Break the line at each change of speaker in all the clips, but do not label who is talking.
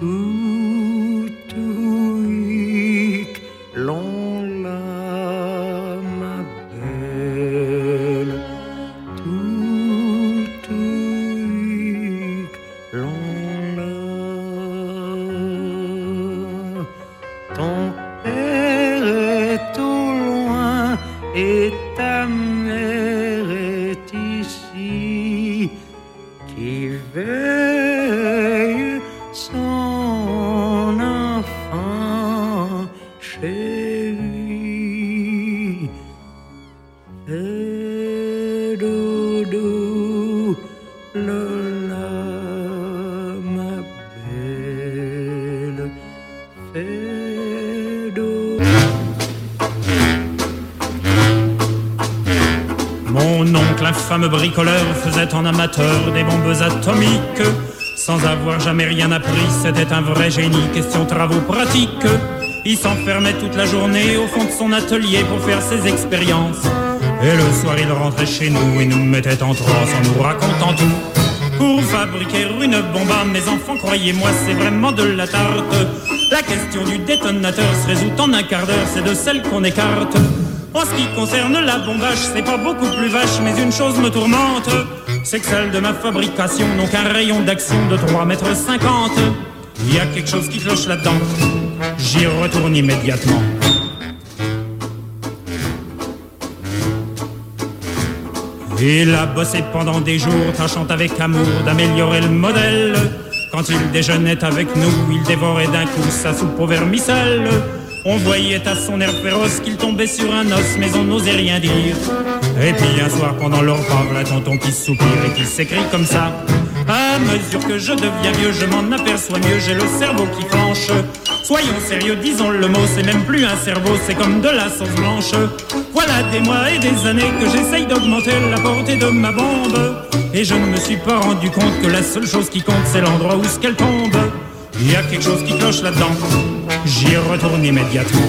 tutuik l'on la ma belle, tutuik l'on la. Ton père est au loin et ta mère est ici, qui veille son enfant chéri. Fais doudou, Lola, ma belle, fais doudou.
Mon oncle, infâme bricoleur, faisait en amateur des bombes atomiques. Sans avoir jamais rien appris, c'était un vrai génie, question travaux pratiques. Il s'enfermait toute la journée au fond de son atelier pour faire ses expériences. Et le soir, il rentrait chez nous et nous mettait en transe en nous racontant tout. Pour fabriquer une bombe, mes enfants, croyez-moi, c'est vraiment de la tarte. La question du détonateur se résout en un quart d'heure, c'est de celle qu'on écarte. En ce qui concerne la bombage, c'est pas beaucoup plus vache, mais une chose me tourmente, c'est que celle de ma fabrication n'ont qu'un rayon d'action de 3,50 mètres. Il y a quelque chose qui cloche là-dedans, j'y retourne immédiatement. Il a bossé pendant des jours, tâchant avec amour d'améliorer le modèle. Quand il déjeunait avec nous, il dévorait d'un coup sa soupe au vermicelle. On voyait à son air féroce qu'il tombait sur un os, mais on n'osait rien dire. Et puis un soir pendant leur repas, la tonton qui soupire et qui s'écrie comme ça: à mesure que je deviens vieux, je m'en aperçois mieux, j'ai le cerveau qui flanche. Soyons sérieux, disons le mot, c'est même plus un cerveau, c'est comme de la sauce blanche. Voilà des mois et des années que j'essaye d'augmenter la portée de ma bombe, et je ne me suis pas rendu compte que la seule chose qui compte, c'est l'endroit où ce qu'elle tombe. Il y a quelque chose qui cloche là-dedans, j'y retourne immédiatement.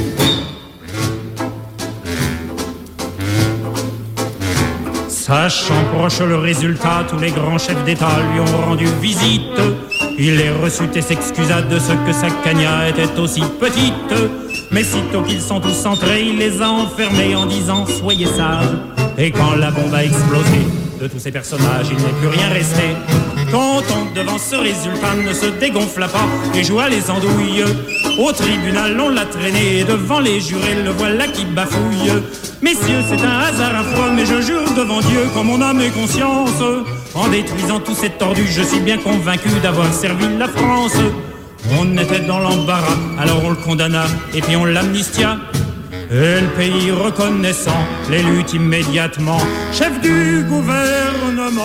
Sachant proche le résultat, tous les grands chefs d'État lui ont rendu visite. Il les reçut et s'excusa de ce que sa cagna était aussi petite. Mais sitôt qu'ils sont tous entrés, il les a enfermés en disant: soyez sages. Et quand la bombe a explosé, de tous ces personnages, il n'est plus rien resté. Tonton, devant ce résultat, ne se dégonfla pas et joua les andouilles. Au tribunal, on l'a traîné et devant les jurés, le voilà qui bafouille. Messieurs, c'est un hasard affreux, mais je jure devant Dieu qu'en mon âme et conscience, en détruisant tous ces tordus, je suis bien convaincu d'avoir servi la France. On était dans l'embarras, alors on le condamna et puis on l'amnistia. Et le pays reconnaissant l'élut immédiatement chef du gouvernement.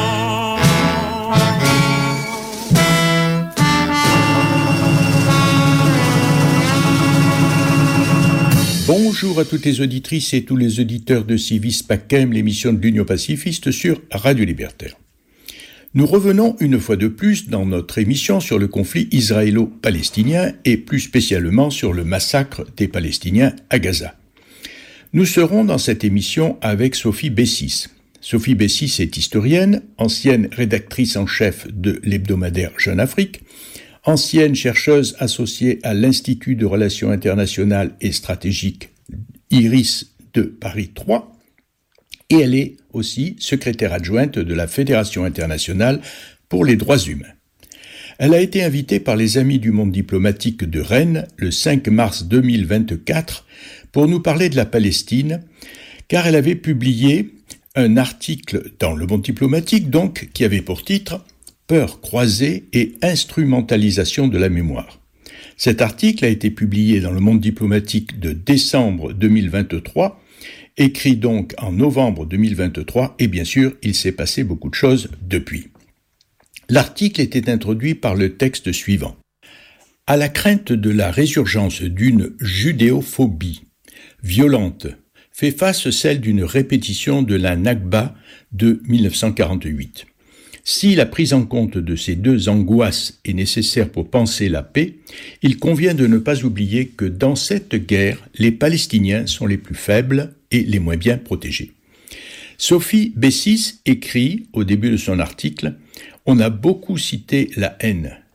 Bonjour à toutes les auditrices et tous les auditeurs de Civis Pacem, l'émission de l'Union pacifiste sur Radio Libertaire. Nous revenons une fois de plus dans notre émission sur le conflit israélo-palestinien et plus spécialement sur le massacre des Palestiniens à Gaza. Nous serons dans cette émission avec Sophie Bessis. Sophie Bessis est historienne, ancienne rédactrice en chef de l'hebdomadaire Jeune Afrique, ancienne chercheuse associée à l'Institut de Relations internationales et stratégiques IRIS de Paris 3, et elle est aussi secrétaire adjointe de la Fédération internationale pour les droits humains. Elle a été invitée par les Amis du monde diplomatique de Rennes le 5 mars 2024 pour nous parler de la Palestine, car elle avait publié un article dans Le Monde diplomatique, donc, qui avait pour titre « Peur croisée et instrumentalisation de la mémoire ». Cet article a été publié dans Le Monde diplomatique de décembre 2023, écrit donc en novembre 2023, et bien sûr, il s'est passé beaucoup de choses depuis. L'article était introduit par le texte suivant. À la crainte de la résurgence d'une judéophobie violente, fait face celle d'une répétition de la Nakba de 1948. Si la prise en compte de ces deux angoisses est nécessaire pour penser la paix, il convient de ne pas oublier que dans cette guerre, les Palestiniens sont les plus faibles et les moins bien protégés. Sophie Bessis écrit, au début de son article, « On a beaucoup cité la haine.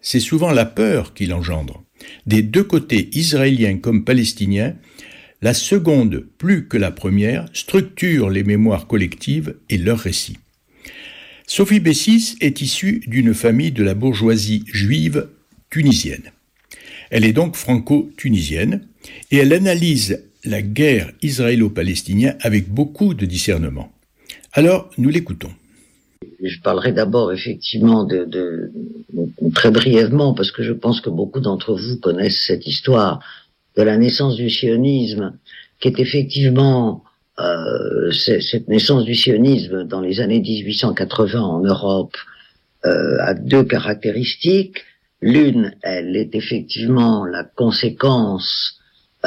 c'est souvent la peur qui l'engendre. Des deux côtés, israéliens comme palestiniens, la seconde, plus que la première, structure les mémoires collectives et leurs récits. Sophie Bessis est issue d'une famille de la bourgeoisie juive tunisienne. Elle est donc franco-tunisienne et elle analyse la guerre israélo-palestinienne avec beaucoup de discernement. Alors, nous l'écoutons.
Je parlerai d'abord effectivement très brièvement, parce que je pense que beaucoup d'entre vous connaissent cette histoire de la naissance du sionisme, qui est effectivement cette naissance du sionisme dans les années 1880 en Europe a deux caractéristiques. L'une, elle est effectivement la conséquence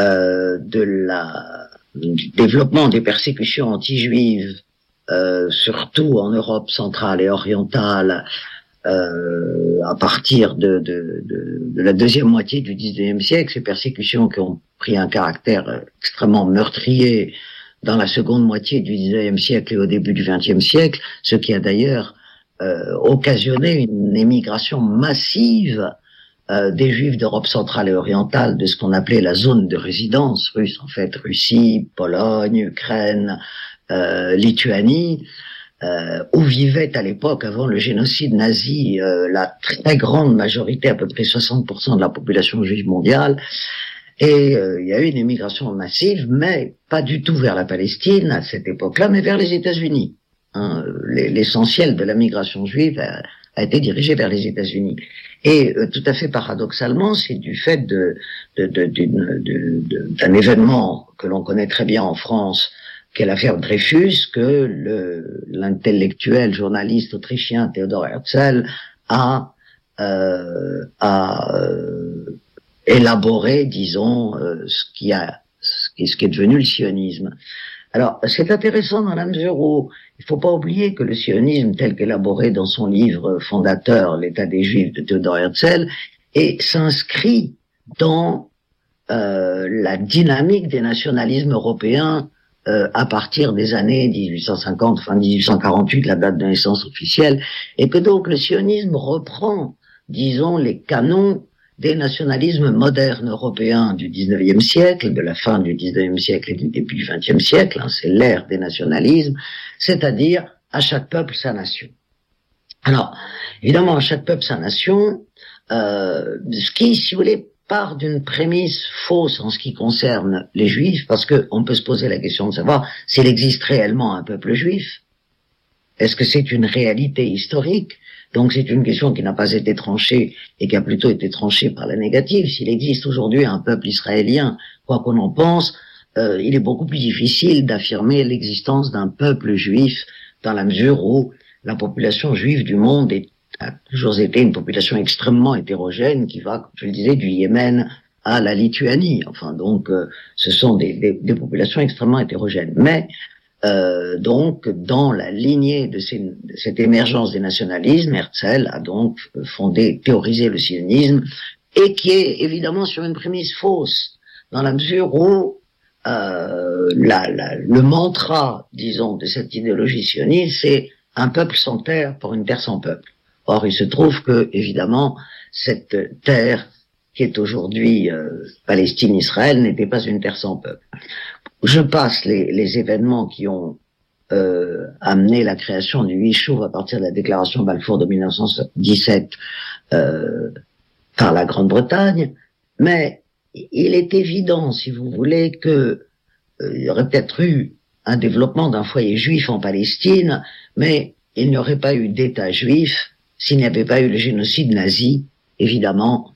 du développement des persécutions anti-juives, surtout en Europe centrale et orientale, à partir de la deuxième moitié du XIXe siècle, ces persécutions qui ont pris un caractère extrêmement meurtrier dans la seconde moitié du XIXe siècle et au début du XXe siècle, ce qui a d'ailleurs occasionné une émigration massive des Juifs d'Europe centrale et orientale, de ce qu'on appelait la zone de résidence russe, en fait, Russie, Pologne, Ukraine, Lituanie, où vivait à l'époque, avant le génocide nazi, la très grande majorité, à peu près 60% de la population juive mondiale. Et il y a eu une émigration massive, mais pas du tout vers la Palestine à cette époque-là, mais vers les États-Unis. L'essentiel de la migration juive a été dirigé vers les États-Unis. Et tout à fait paradoxalement, c'est du fait d'un événement que l'on connaît très bien en France, qu'est l'affaire Dreyfus, que l'intellectuel journaliste autrichien Theodor Herzl a élaboré, disons, ce qui est devenu le sionisme. Alors, c'est intéressant dans la mesure où il ne faut pas oublier que le sionisme, tel qu'élaboré dans son livre fondateur, L'État des Juifs de Theodor Herzl, s'inscrit dans la dynamique des nationalismes européens à partir des années 1850, fin 1848, la date de naissance officielle, et que donc le sionisme reprend, disons, les canons des nationalismes modernes européens du 19e siècle, de la fin du 19e siècle et du début du 20e siècle, c'est l'ère des nationalismes, c'est-à-dire à chaque peuple sa nation. Alors, évidemment, à chaque peuple sa nation, ce qui, si vous voulez, part d'une prémisse fausse en ce qui concerne les Juifs, parce que on peut se poser la question de savoir s'il existe réellement un peuple juif. Est-ce que c'est une réalité historique? Donc c'est une question qui n'a pas été tranchée et qui a plutôt été tranchée par la négative. S'il existe aujourd'hui un peuple israélien, quoi qu'on en pense, il est beaucoup plus difficile d'affirmer l'existence d'un peuple juif dans la mesure où la population juive du monde a toujours été une population extrêmement hétérogène qui va, comme je le disais, du Yémen à la Lituanie. Enfin, donc, ce sont des populations extrêmement hétérogènes. Mais donc, dans la lignée de cette émergence des nationalismes, Herzl a donc théorisé le sionisme, et qui est évidemment sur une prémisse fausse, dans la mesure où le mantra, disons, de cette idéologie sioniste, c'est un peuple sans terre pour une terre sans peuple. Or, il se trouve que, évidemment, cette terre qui est aujourd'hui Palestine-Israël n'était pas une terre sans peuple. Je passe les événements qui ont amené la création du Yishuv à partir de la déclaration Balfour de 1917 par la Grande-Bretagne, mais il est évident, si vous voulez, que il y aurait peut-être eu un développement d'un foyer juif en Palestine, mais il n'y aurait pas eu d'État juif s'il n'y avait pas eu le génocide nazi, évidemment.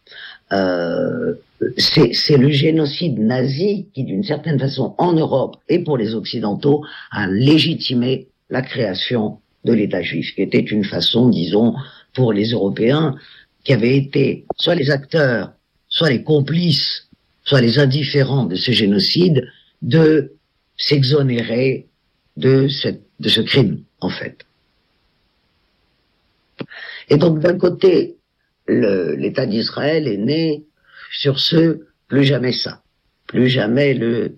C'est le génocide nazi qui, d'une certaine façon, en Europe et pour les Occidentaux, a légitimé la création de l'État juif, qui était une façon, disons, pour les Européens, qui avaient été soit les acteurs, soit les complices, soit les indifférents de ce génocide, de s'exonérer de ce crime, en fait. Et donc, d'un côté, l'État d'Israël est né sur ce, plus jamais ça, plus jamais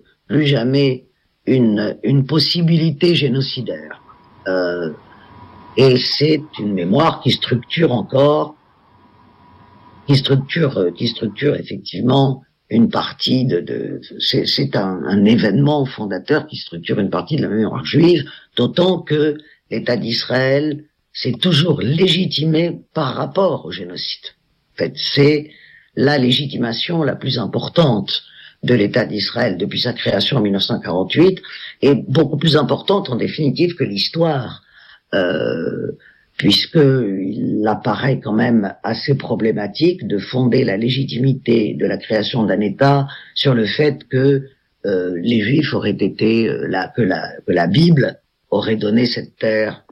une possibilité génocidaire. Et c'est une mémoire qui structure encore qui structure effectivement une partie c'est un événement fondateur qui structure une partie de la mémoire juive, d'autant que l'État d'Israël s'est toujours légitimé par rapport au génocide. En fait, c'est la légitimation la plus importante de l'État d'Israël depuis sa création en 1948, et beaucoup plus importante en définitive que l'histoire, puisqu'il apparaît quand même assez problématique de fonder la légitimité de la création d'un État sur le fait que les Juifs auraient été, que la Bible aurait donné cette terre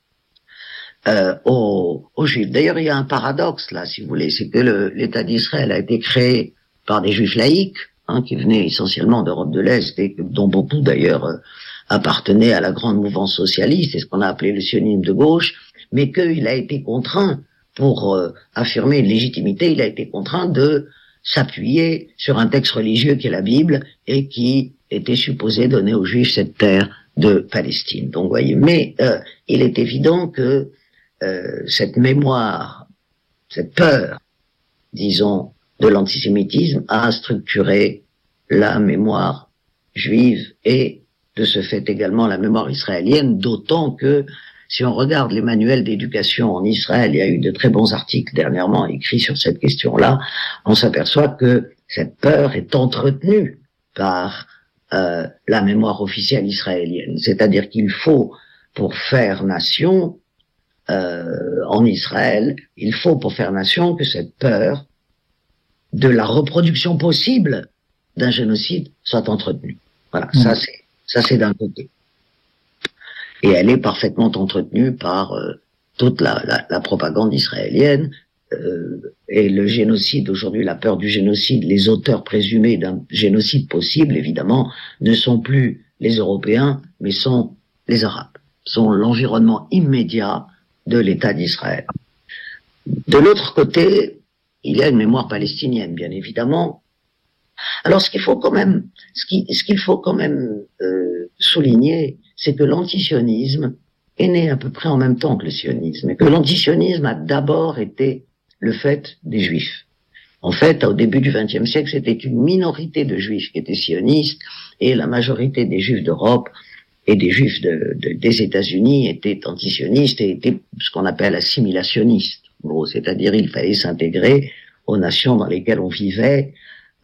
aux Juifs. D'ailleurs, il y a un paradoxe là, si vous voulez, c'est que l'État d'Israël a été créé par des Juifs laïcs, qui venaient essentiellement d'Europe de l'Est et dont beaucoup d'ailleurs appartenaient à la grande mouvance socialiste, et ce qu'on a appelé le sionisme de gauche, mais qu'il a été contraint, pour affirmer une légitimité, il a été contraint de s'appuyer sur un texte religieux qui est la Bible et qui était supposé donner aux Juifs cette terre de Palestine. Donc, voyez, mais il est évident que cette mémoire, cette peur, disons, de l'antisémitisme a structuré la mémoire juive et de ce fait également la mémoire israélienne, d'autant que si on regarde les manuels d'éducation en Israël, il y a eu de très bons articles dernièrement écrits sur cette question-là, on s'aperçoit que cette peur est entretenue par la mémoire officielle israélienne. C'est-à-dire qu'il faut, pour faire nation en Israël, il faut pour faire nation que cette peur de la reproduction possible d'un génocide soit entretenue. Voilà, ça c'est d'un côté. Et elle est parfaitement entretenue par toute la propagande israélienne, et le génocide aujourd'hui, la peur du génocide, les auteurs présumés d'un génocide possible, évidemment, ne sont plus les Européens, mais sont les Arabes, sont l'environnement immédiat de l'État d'Israël. De l'autre côté, il y a une mémoire palestinienne, bien évidemment. Alors, ce qu'il faut quand même souligner, c'est que l'antisionisme est né à peu près en même temps que le sionisme, et que l'antisionisme a d'abord été le fait des Juifs. En fait, au début du XXe siècle, c'était une minorité de Juifs qui étaient sionistes, et la majorité des Juifs d'Europe et des Juifs des États-Unis étaient antisionistes et étaient ce qu'on appelle assimilationnistes. Bon, c'est-à-dire il fallait s'intégrer aux nations dans lesquelles on vivait.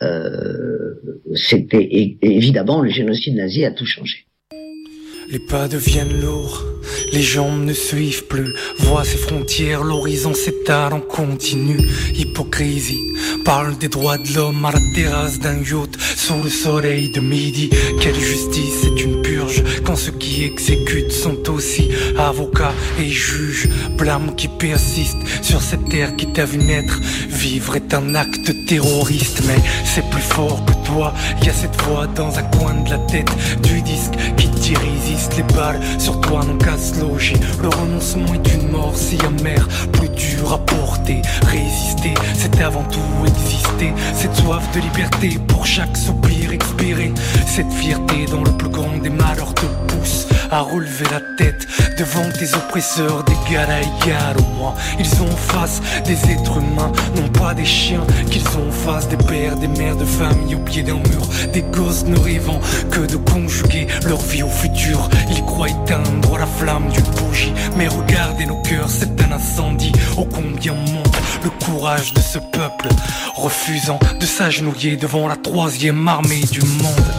Et évidemment, le génocide nazi a tout changé.
Les pas deviennent lourds, les jambes ne suivent plus. Vois ces frontières, l'horizon s'étale en continu. Hypocrisie, parle des droits de l'homme à la terrasse d'un yacht sous le soleil de midi. Quelle justice, c'est une purge quand ceux qui exécutent sont aussi avocats et juges. Blâme qui persiste sur cette terre qui t'a vu naître. Vivre est un acte terroriste, mais c'est plus fort que toi. Y a cette voix dans un coin de la tête du disque qui t'y résiste. Les balles sur toi n'ont qu'à se loger. Le renoncement est une mort si amère, plus dur à porter. Résister, c'est avant tout exister. Cette soif de liberté pour chaque soupir expiré. Cette fierté dont le plus grand des malheurs te pousse à relever la tête devant tes oppresseurs d'égal à égal. Au moins, ils ont en face des êtres humains, non pas des chiens. Qu'ils ont en face des pères, des mères de famille au pied d'un mur. Des gosses ne rêvant que de conjuguer leur vie au futur. Ils croient éteindre la flamme d'une bougie, mais regardez nos cœurs, c'est un incendie. Ô combien monte le courage de ce peuple, refusant de s'agenouiller devant la troisième armée du monde.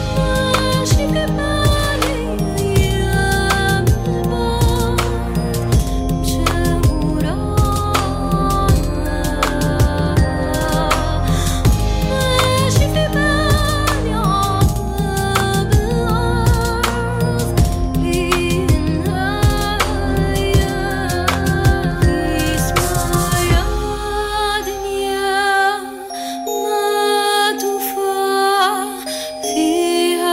فيها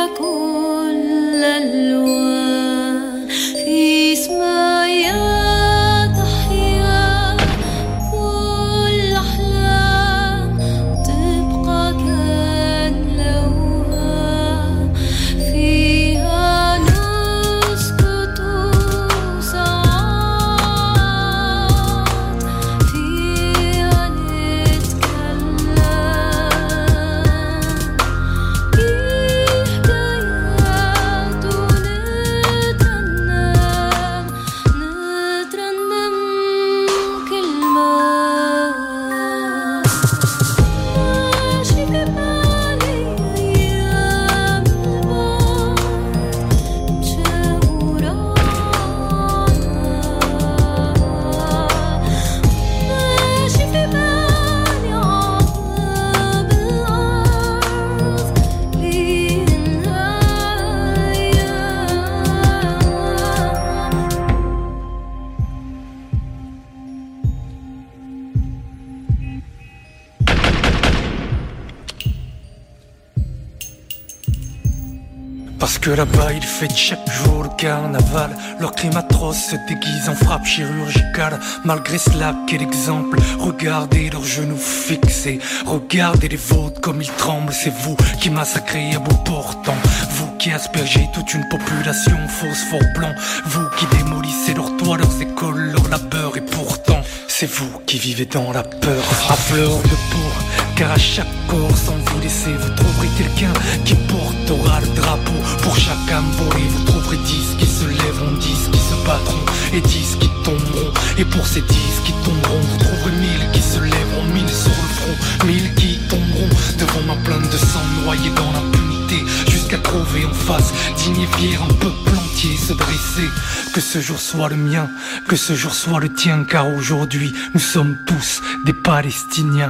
que là-bas ils fêtent chaque jour le carnaval. Leur crime atroce se déguise en frappe chirurgicale. Malgré cela, quel exemple. Regardez leurs genoux fixés, regardez les vôtres comme ils tremblent. C'est vous qui massacrez à bout portant, vous qui aspergez toute une population phosphore blanc, vous qui démolissez leurs toits, leurs écoles, leur labeur. Et pourtant, c'est vous qui vivez dans la peur, à fleur de peau. Car à chaque corps, sans vous laisser, vous trouverez quelqu'un qui portera le drapeau. Pour chaque âme volée, vous trouverez 10 qui se lèveront, 10 qui se battront et 10 qui tomberont. Et pour ces 10 qui tomberont, vous trouverez 1000 qui se lèveront, 1000 sur le front, 1000 qui tomberont devant ma plainte de sang, noyés dans l'impunité, jusqu'à trouver en face, digne et fier, un peuple entier se dresser. Que ce jour soit le mien, que ce jour soit le tien, car aujourd'hui, nous sommes tous des Palestiniens.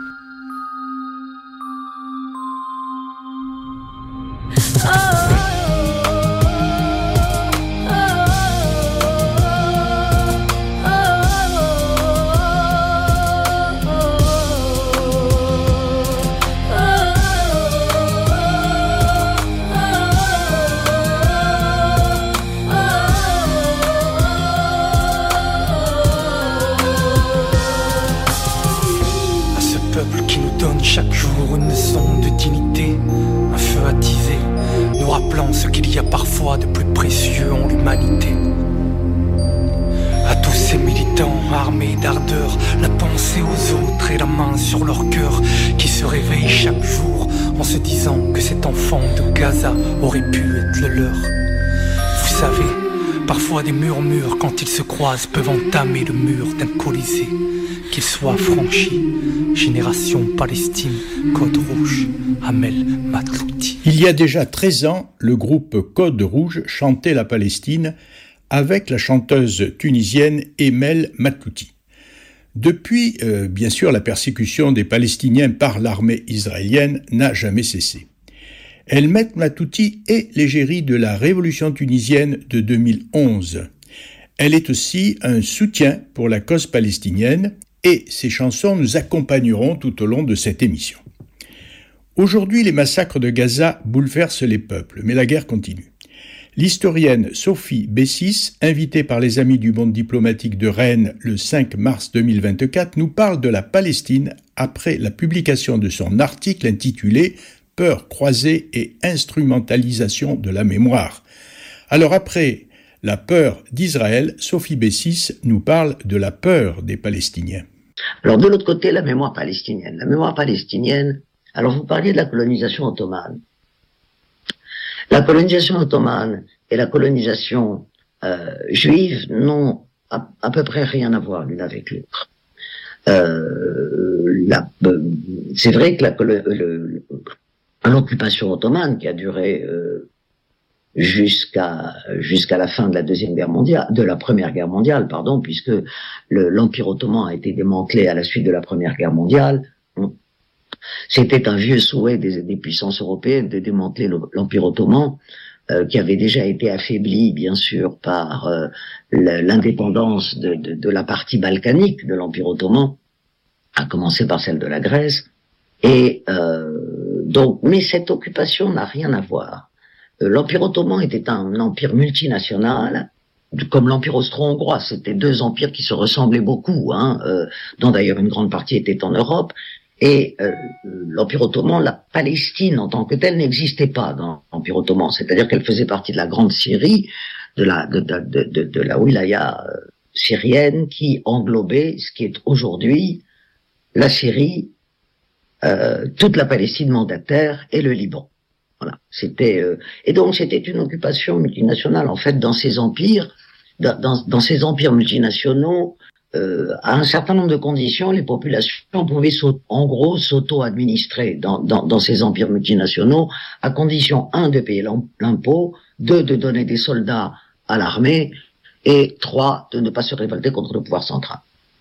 Chaque jour une leçon de dignité, un feu attisé, nous rappelant ce qu'il y a parfois de plus précieux en l'humanité. À tous ces militants armés d'ardeur, la pensée aux autres et la main sur leur cœur, qui se réveillent chaque jour en se disant que cet enfant de Gaza aurait pu être le leur. Vous savez, parfois des murmures quand ils se croisent peuvent entamer le mur d'un colisée. Qu'il soit franchi, Génération Palestine, Code Rouge, Amel Matlouti.
Il y a déjà 13 ans, le groupe Code Rouge chantait la Palestine avec la chanteuse tunisienne Amel Matlouti. Depuis, bien sûr, la persécution des Palestiniens par l'armée israélienne n'a jamais cessé. Amel Matlouti est l'égérie de la révolution tunisienne de 2011. Elle est aussi un soutien pour la cause palestinienne et ses chansons nous accompagneront tout au long de cette émission. Aujourd'hui, les massacres de Gaza bouleversent les peuples, mais la guerre continue. L'historienne Sophie Bessis, invitée par les Amis du monde diplomatique de Rennes le 5 mars 2024, nous parle de la Palestine après la publication de son article intitulé « Peur croisée et instrumentalisation de la mémoire ». Alors après la peur d'Israël, Sophie Bessis nous parle de la peur des Palestiniens.
Alors de l'autre côté, la mémoire palestinienne. La mémoire palestinienne, alors vous parliez de la colonisation ottomane. La colonisation ottomane et la colonisation juive n'ont à peu près rien à voir l'une avec l'autre. C'est vrai que l'occupation ottomane qui a duré jusqu'à la fin de la Première Guerre mondiale, puisque l'Empire ottoman a été démantelé à la suite de la Première Guerre mondiale. C'était un vieux souhait des puissances européennes de démanteler l'Empire ottoman, qui avait déjà été affaibli, bien sûr, par l'indépendance de la partie balkanique de l'Empire ottoman, à commencer par celle de la Grèce. Et mais cette occupation n'a rien à voir. L'Empire ottoman était un empire multinational, comme l'Empire austro-hongrois. C'était deux empires qui se ressemblaient beaucoup, dont d'ailleurs une grande partie était en Europe. Et l'Empire ottoman, la Palestine en tant que telle n'existait pas dans l'Empire ottoman. C'est-à-dire qu'elle faisait partie de la grande Syrie, de la wilaya syrienne qui englobait ce qui est aujourd'hui la Syrie, toute la Palestine mandataire et le Liban. Voilà, et donc c'était une occupation multinationale en fait dans ces empires, dans ces empires multinationaux. À un certain nombre de conditions, les populations pouvaient en gros s'auto-administrer dans ces empires multinationaux, à condition 1 de payer l'impôt, 2 de donner des soldats à l'armée et 3 de ne pas se révolter contre le pouvoir central.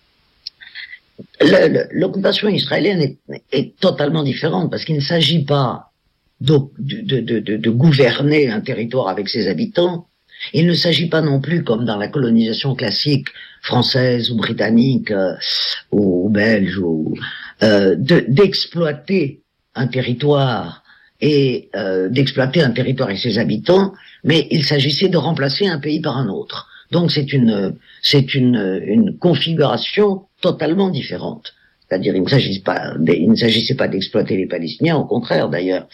L'occupation israélienne est totalement différente parce qu'il ne s'agit pas de gouverner un territoire avec ses habitants. Il ne s'agit pas non plus, comme dans la colonisation classique française ou britannique ou belge, d'exploiter un territoire et d'exploiter un territoire et ses habitants, mais il s'agissait de remplacer un pays par un autre. Donc c'est une configuration totalement différente. C'est-à-dire, il ne s'agissait pas d'exploiter les Palestiniens, au contraire d'ailleurs.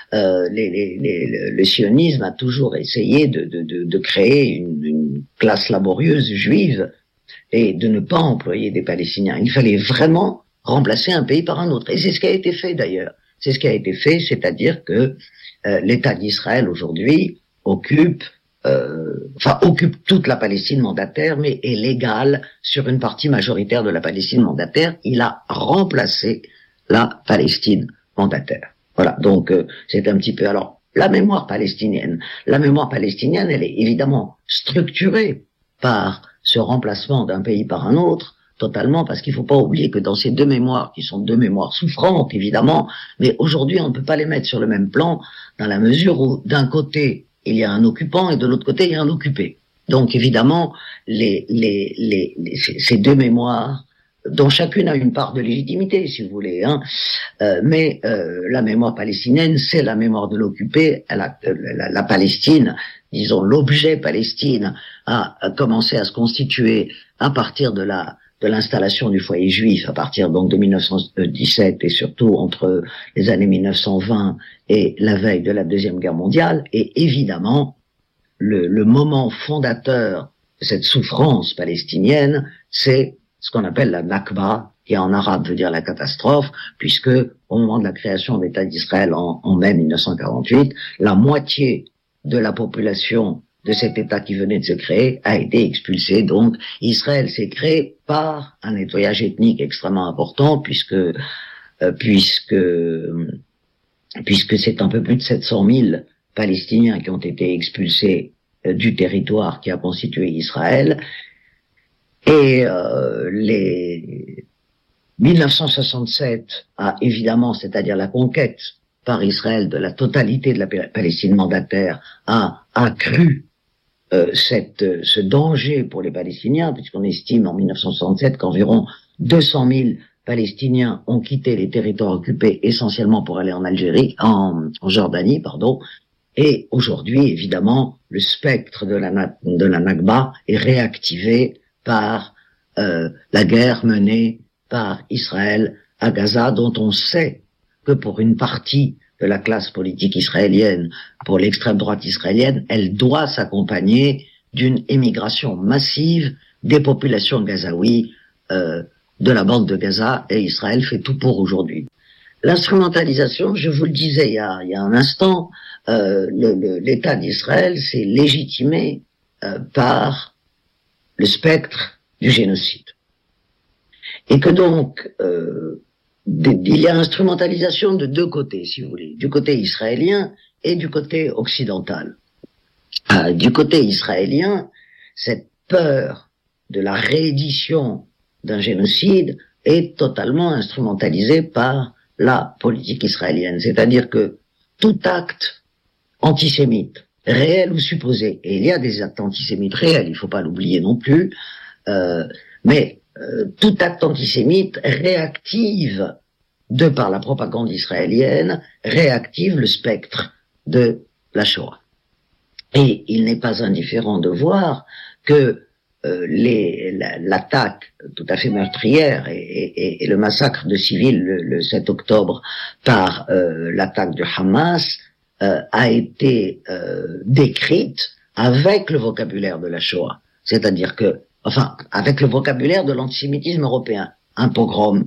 Le sionisme a toujours essayé de créer une classe laborieuse juive et de ne pas employer des Palestiniens. Il fallait vraiment remplacer un pays par un autre. Et c'est ce qui a été fait d'ailleurs. C'est ce qui a été fait, c'est-à-dire que l'État d'Israël aujourd'hui occupe toute la Palestine mandataire, mais est légal sur une partie majoritaire de la Palestine mandataire. Il a remplacé la Palestine mandataire. Voilà, donc c'est un petit peu... Alors, la mémoire palestinienne, elle est évidemment structurée par ce remplacement d'un pays par un autre, totalement, parce qu'il ne faut pas oublier que dans ces deux mémoires, qui sont deux mémoires souffrantes, évidemment, mais aujourd'hui, on ne peut pas les mettre sur le même plan, dans la mesure où, d'un côté, il y a un occupant, et de l'autre côté, il y a un occupé. Donc, évidemment, ces deux mémoires, dont chacune a une part de légitimité, si vous voulez, mais la mémoire palestinienne, c'est la mémoire de l'occupé. La Palestine, disons l'objet Palestine, a commencé à se constituer à partir de l'installation du foyer juif, à partir donc de 1917 et surtout entre les années 1920 et la veille de la Deuxième Guerre mondiale. Et évidemment, le moment fondateur de cette souffrance palestinienne, c'est ce qu'on appelle la Nakba, qui en arabe veut dire la catastrophe, puisque au moment de la création de l'État d'Israël en mai 1948, la moitié de la population de cet État qui venait de se créer a été expulsée. Donc Israël s'est créé par un nettoyage ethnique extrêmement important, puisque c'est un peu plus de 700 000 Palestiniens qui ont été expulsés du territoire qui a constitué Israël. Et 1967 a évidemment, c'est-à-dire la conquête par Israël de la totalité de la Palestine mandataire, a accru ce danger pour les Palestiniens, puisqu'on estime en 1967 qu'environ 200 000 Palestiniens ont quitté les territoires occupés essentiellement pour aller en Algérie, en Jordanie, pardon. Et aujourd'hui, évidemment, le spectre de la Nakba est réactivé par la guerre menée par Israël à Gaza, dont on sait que pour une partie de la classe politique israélienne, pour l'extrême droite israélienne, elle doit s'accompagner d'une émigration massive des populations gazaouis de la bande de Gaza, et Israël fait tout pour aujourd'hui. L'instrumentalisation, je vous le disais il y a un instant, l'État d'Israël s'est légitimé par le spectre du génocide. Et que donc, il y a instrumentalisation de deux côtés, si vous voulez, du côté israélien et du côté occidental. Du côté israélien, cette peur de la réédition d'un génocide est totalement instrumentalisée par la politique israélienne. C'est-à-dire que tout acte antisémite, réel ou supposé, et il y a des actes antisémites réels, il ne faut pas l'oublier non plus, mais tout acte antisémite réactive, de par la propagande israélienne, réactive le spectre de la Shoah. Et il n'est pas indifférent de voir que l'attaque tout à fait meurtrière et le massacre de civils le 7 octobre par l'attaque du Hamas a été décrite avec le vocabulaire de la Shoah. C'est-à-dire que, avec le vocabulaire de l'antisémitisme européen. Un pogrom,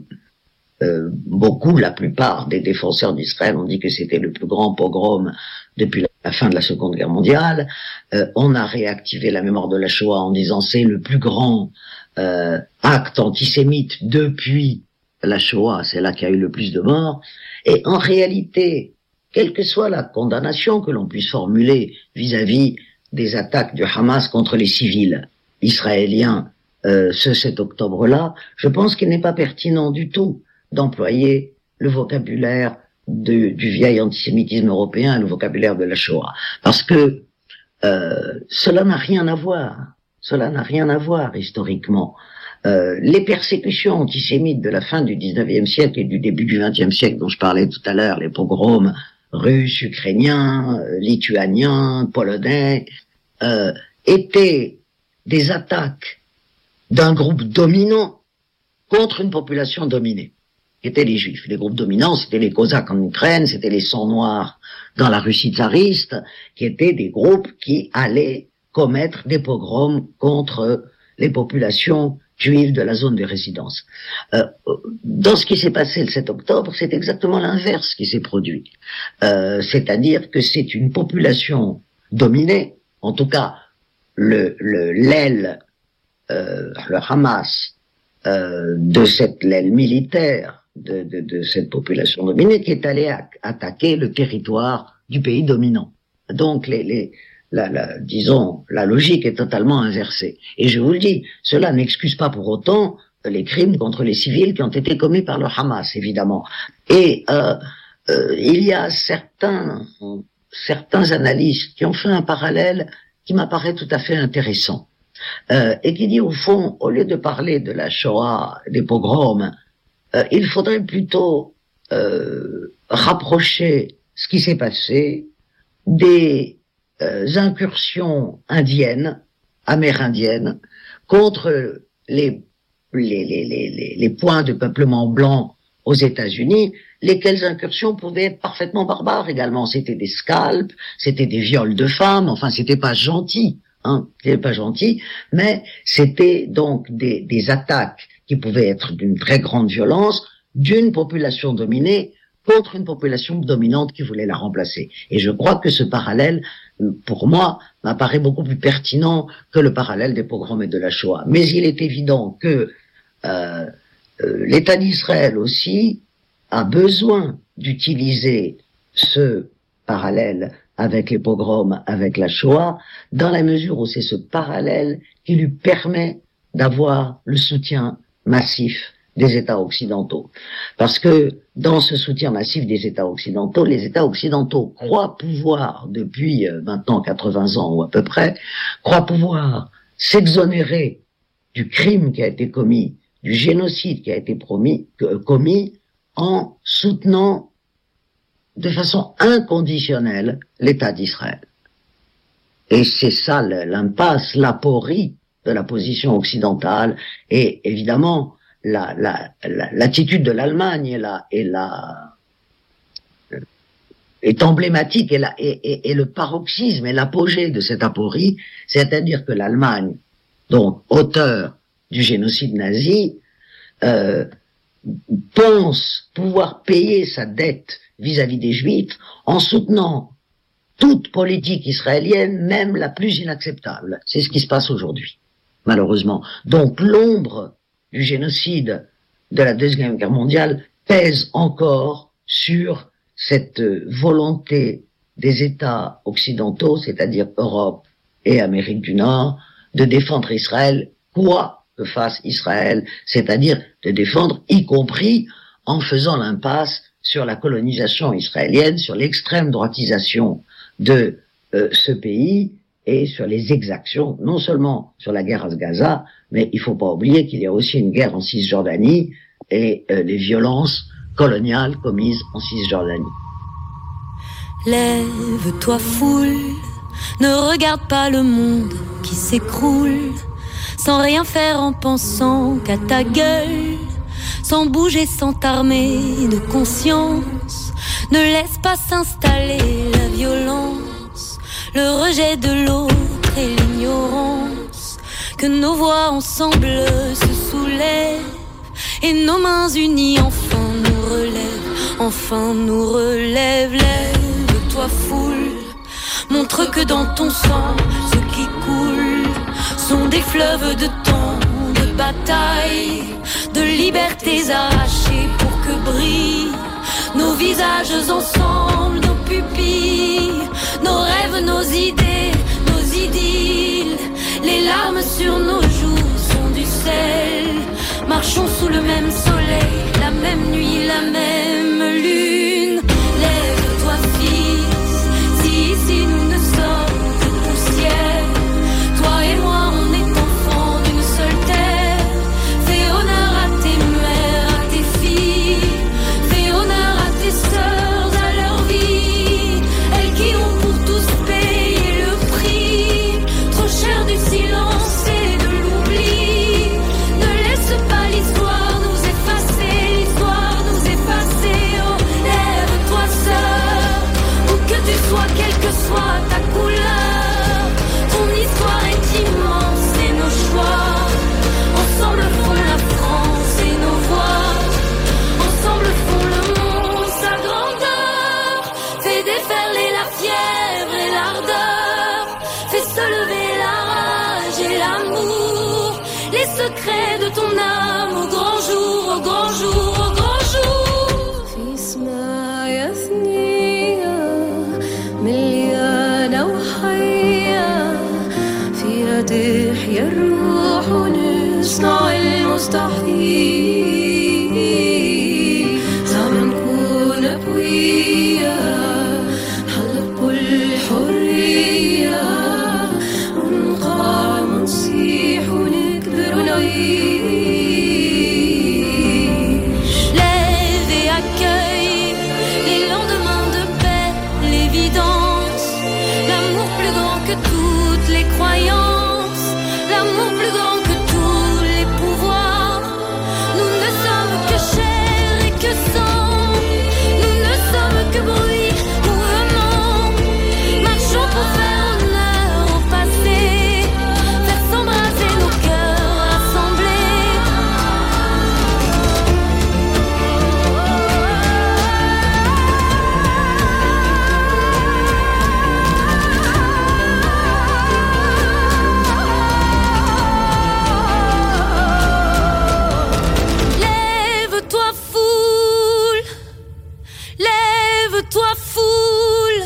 la plupart des défenseurs d'Israël ont dit que c'était le plus grand pogrom depuis la fin de la Seconde Guerre mondiale. On a réactivé la mémoire de la Shoah en disant c'est le plus grand acte antisémite depuis la Shoah, c'est là qu'il y a eu le plus de morts. Et en réalité, quelle que soit la condamnation que l'on puisse formuler vis-à-vis des attaques du Hamas contre les civils israéliens ce 7 octobre-là, je pense qu'il n'est pas pertinent du tout d'employer le vocabulaire du vieil antisémitisme européen, le vocabulaire de la Shoah. Parce que cela n'a rien à voir. Cela n'a rien à voir historiquement. Les persécutions antisémites de la fin du 19e siècle et du début du 20e siècle dont je parlais tout à l'heure, les pogroms Russes, Ukrainiens, Lituaniens, Polonais, étaient des attaques d'un groupe dominant contre une population dominée, qui étaient les Juifs. Les groupes dominants, c'était les Cosaques en Ukraine, c'était les Sangs Noirs dans la Russie tsariste, qui étaient des groupes qui allaient commettre des pogroms contre les populations juives de la zone de résidence. Dans ce qui s'est passé le 7 octobre, c'est exactement l'inverse qui s'est produit. C'est-à-dire que c'est une population dominée, en tout cas l'aile, le Hamas, de cette l'aile militaire de cette population dominée qui est allée attaquer le territoire du pays dominant. Donc disons, la logique est totalement inversée. Et je vous le dis, cela n'excuse pas pour autant les crimes contre les civils qui ont été commis par le Hamas, évidemment. Et il y a certains analystes qui ont fait un parallèle qui m'apparaît tout à fait intéressant. Et qui dit, au fond, au lieu de parler de la Shoah, des pogroms, il faudrait plutôt rapprocher ce qui s'est passé des incursions indiennes, amérindiennes, contre les points de peuplement blanc aux États-Unis, lesquelles incursions pouvaient être parfaitement barbares également. C'était des scalps, c'était des viols de femmes, enfin c'était pas gentil, c'était pas gentil, mais c'était donc des attaques qui pouvaient être d'une très grande violence d'une population dominée contre une population dominante qui voulait la remplacer. Et je crois que ce parallèle, pour moi, m'apparaît beaucoup plus pertinent que le parallèle des pogroms et de la Shoah. Mais il est évident que l'État d'Israël aussi a besoin d'utiliser ce parallèle avec les pogroms, avec la Shoah, dans la mesure où c'est ce parallèle qui lui permet d'avoir le soutien massif des États occidentaux. Parce que dans ce soutien massif des États occidentaux, les États occidentaux croient pouvoir, depuis maintenant 80 ans ou à peu près, croient pouvoir s'exonérer du crime qui a été commis, du génocide qui a été commis, en soutenant de façon inconditionnelle l'État d'Israël. Et c'est ça l'impasse, l'aporie de la position occidentale, et évidemment l'attitude de l'Allemagne est emblématique et le paroxysme et l'apogée de cette aporie, c'est-à-dire que l'Allemagne, donc auteur du génocide nazi, pense pouvoir payer sa dette vis-à-vis des Juifs en soutenant toute politique israélienne, même la plus inacceptable. C'est ce qui se passe aujourd'hui, malheureusement. Donc l'ombre du génocide de la Deuxième Guerre mondiale pèse encore sur cette volonté des États occidentaux, c'est-à-dire Europe et Amérique du Nord, de défendre Israël, quoi que fasse Israël, c'est-à-dire de défendre, y compris en faisant l'impasse sur la colonisation israélienne, sur l'extrême droitisation de ce pays et sur les exactions, non seulement sur la guerre à Gaza, mais il ne faut pas oublier qu'il y a aussi une guerre en Cisjordanie et les violences coloniales commises en Cisjordanie.
Lève-toi foule, ne regarde pas le monde qui s'écroule, sans rien faire en pensant qu'à ta gueule, sans bouger, sans t'armer de conscience. Ne laisse pas s'installer la violence, le rejet de l'autre et l'ignorance. Que nos voix ensemble se soulèvent et nos mains unies enfin nous relèvent. Lève-toi foule, montre que dans ton sang, ce qui coule sont des fleuves de temps, de bataille, de libertés arrachées pour que brillent nos visages ensemble, nos pupilles, nos rêves, nos idées, nos idylles. Les larmes sur nos joues sont du sel. Marchons sous le même soleil, la même nuit, la même lune. Lève-toi fils, si ici nous ne sommes que poussière. Toi et moi on est enfants d'une seule terre. Fais honneur à tes mères, à tes filles. Fais honneur à tes sœurs, à leur vie. مستحيل زعما نكون قوية حلق الحرية ونقام ونصيح ونكبر ونعيش. Lève et accueille les lendemains de paix, l'évidence, l'amour plus grand que toutes les croyances, l'amour plus grand que tous les pouvoirs. Nous ne sommes que chair et que sang, nous ne sommes que bruit, mouvement. Marchons pour faire honneur au passé, faire s'embraser nos cœurs rassemblés. Lève-toi foule, lève-toi foule,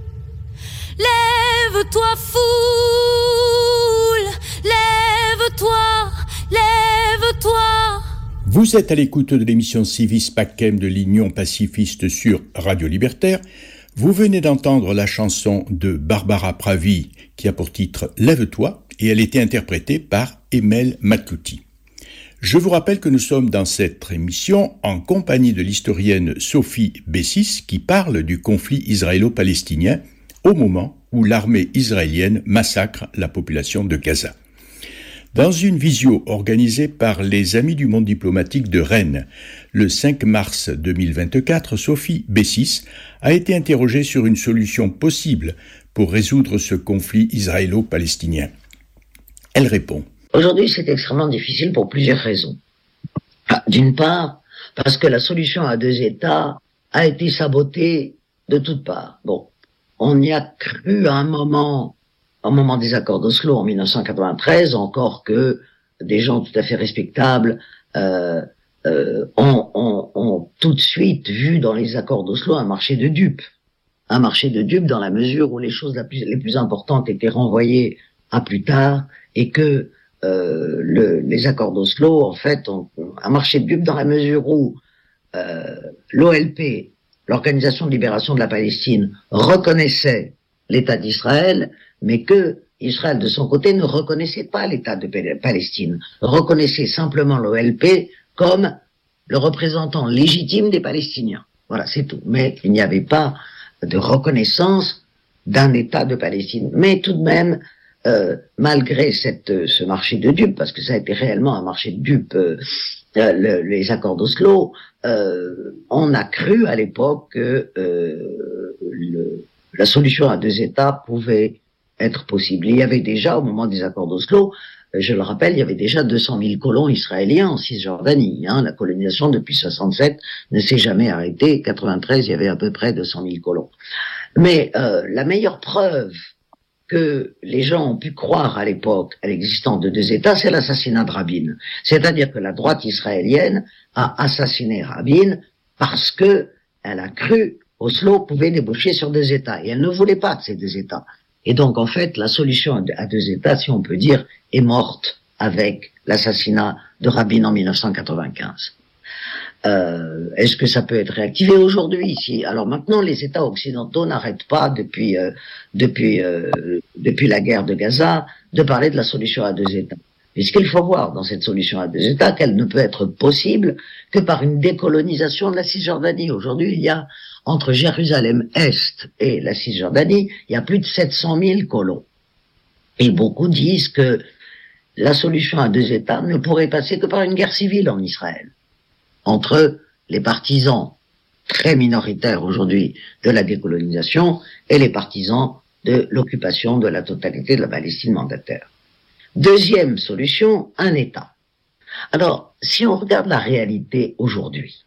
lève-toi foule, lève-toi, lève-toi.
Vous êtes à l'écoute de l'émission Civis Pacem de l'Union pacifiste sur Radio Libertaire. Vous venez d'entendre la chanson de Barbara Pravi qui a pour titre « Lève-toi » et elle était interprétée par Emel Matlouti. Je vous rappelle que nous sommes dans cette émission en compagnie de l'historienne Sophie Bessis qui parle du conflit israélo-palestinien au moment où l'armée israélienne massacre la population de Gaza. Dans une visio organisée par les Amis du Monde diplomatique de Rennes, le 5 mars 2024, Sophie Bessis a été interrogée sur une solution possible pour résoudre ce conflit israélo-palestinien. Elle répond.
Aujourd'hui, c'est extrêmement difficile pour plusieurs raisons. D'une part, parce que la solution à deux États a été sabotée de toutes parts. Bon, on y a cru à un moment, au moment des accords d'Oslo en 1993, encore que des gens tout à fait respectables ont tout de suite vu dans les accords d'Oslo un marché de dupes. Un marché de dupes dans la mesure où les choses les plus importantes étaient renvoyées à plus tard et que les accords d'Oslo, en fait, ont un marché de dupes dans la mesure où l'OLP, l'Organisation de libération de la Palestine, reconnaissait l'État d'Israël, mais que Israël, de son côté, ne reconnaissait pas l'État de Palestine, reconnaissait simplement l'OLP comme le représentant légitime des Palestiniens. Voilà, c'est tout. Mais il n'y avait pas de reconnaissance d'un État de Palestine. Mais tout de même, malgré ce marché de dupes, parce que ça a été réellement un marché de dupes, les accords d'Oslo, on a cru à l'époque que la solution à deux États pouvait être possible. Il y avait déjà, au moment des accords d'Oslo, je le rappelle, il y avait déjà 200 000 colons israéliens en Cisjordanie. La colonisation depuis 67 ne s'est jamais arrêtée. 93, il y avait à peu près 200 000 colons. Mais la meilleure preuve que les gens ont pu croire à l'époque à l'existence de deux États, c'est l'assassinat de Rabin. C'est-à-dire que la droite israélienne a assassiné Rabin parce que elle a cru Oslo pouvait déboucher sur deux États. Et elle ne voulait pas de ces deux États. Et donc, en fait, la solution à deux États, si on peut dire, est morte avec l'assassinat de Rabin en 1995. Est-ce que ça peut être réactivé aujourd'hui ici? Alors maintenant, les États occidentaux n'arrêtent pas depuis la guerre de Gaza de parler de la solution à deux États. Puisqu'il faut voir dans cette solution à deux États qu'elle ne peut être possible que par une décolonisation de la Cisjordanie. Aujourd'hui, il y a entre Jérusalem-Est et la Cisjordanie, il y a plus de 700 000 colons. Et beaucoup disent que la solution à deux États ne pourrait passer que par une guerre civile en Israël, entre les partisans très minoritaires aujourd'hui de la décolonisation et les partisans de l'occupation de la totalité de la Palestine mandataire. Deuxième solution, un État. Alors, si on regarde la réalité aujourd'hui,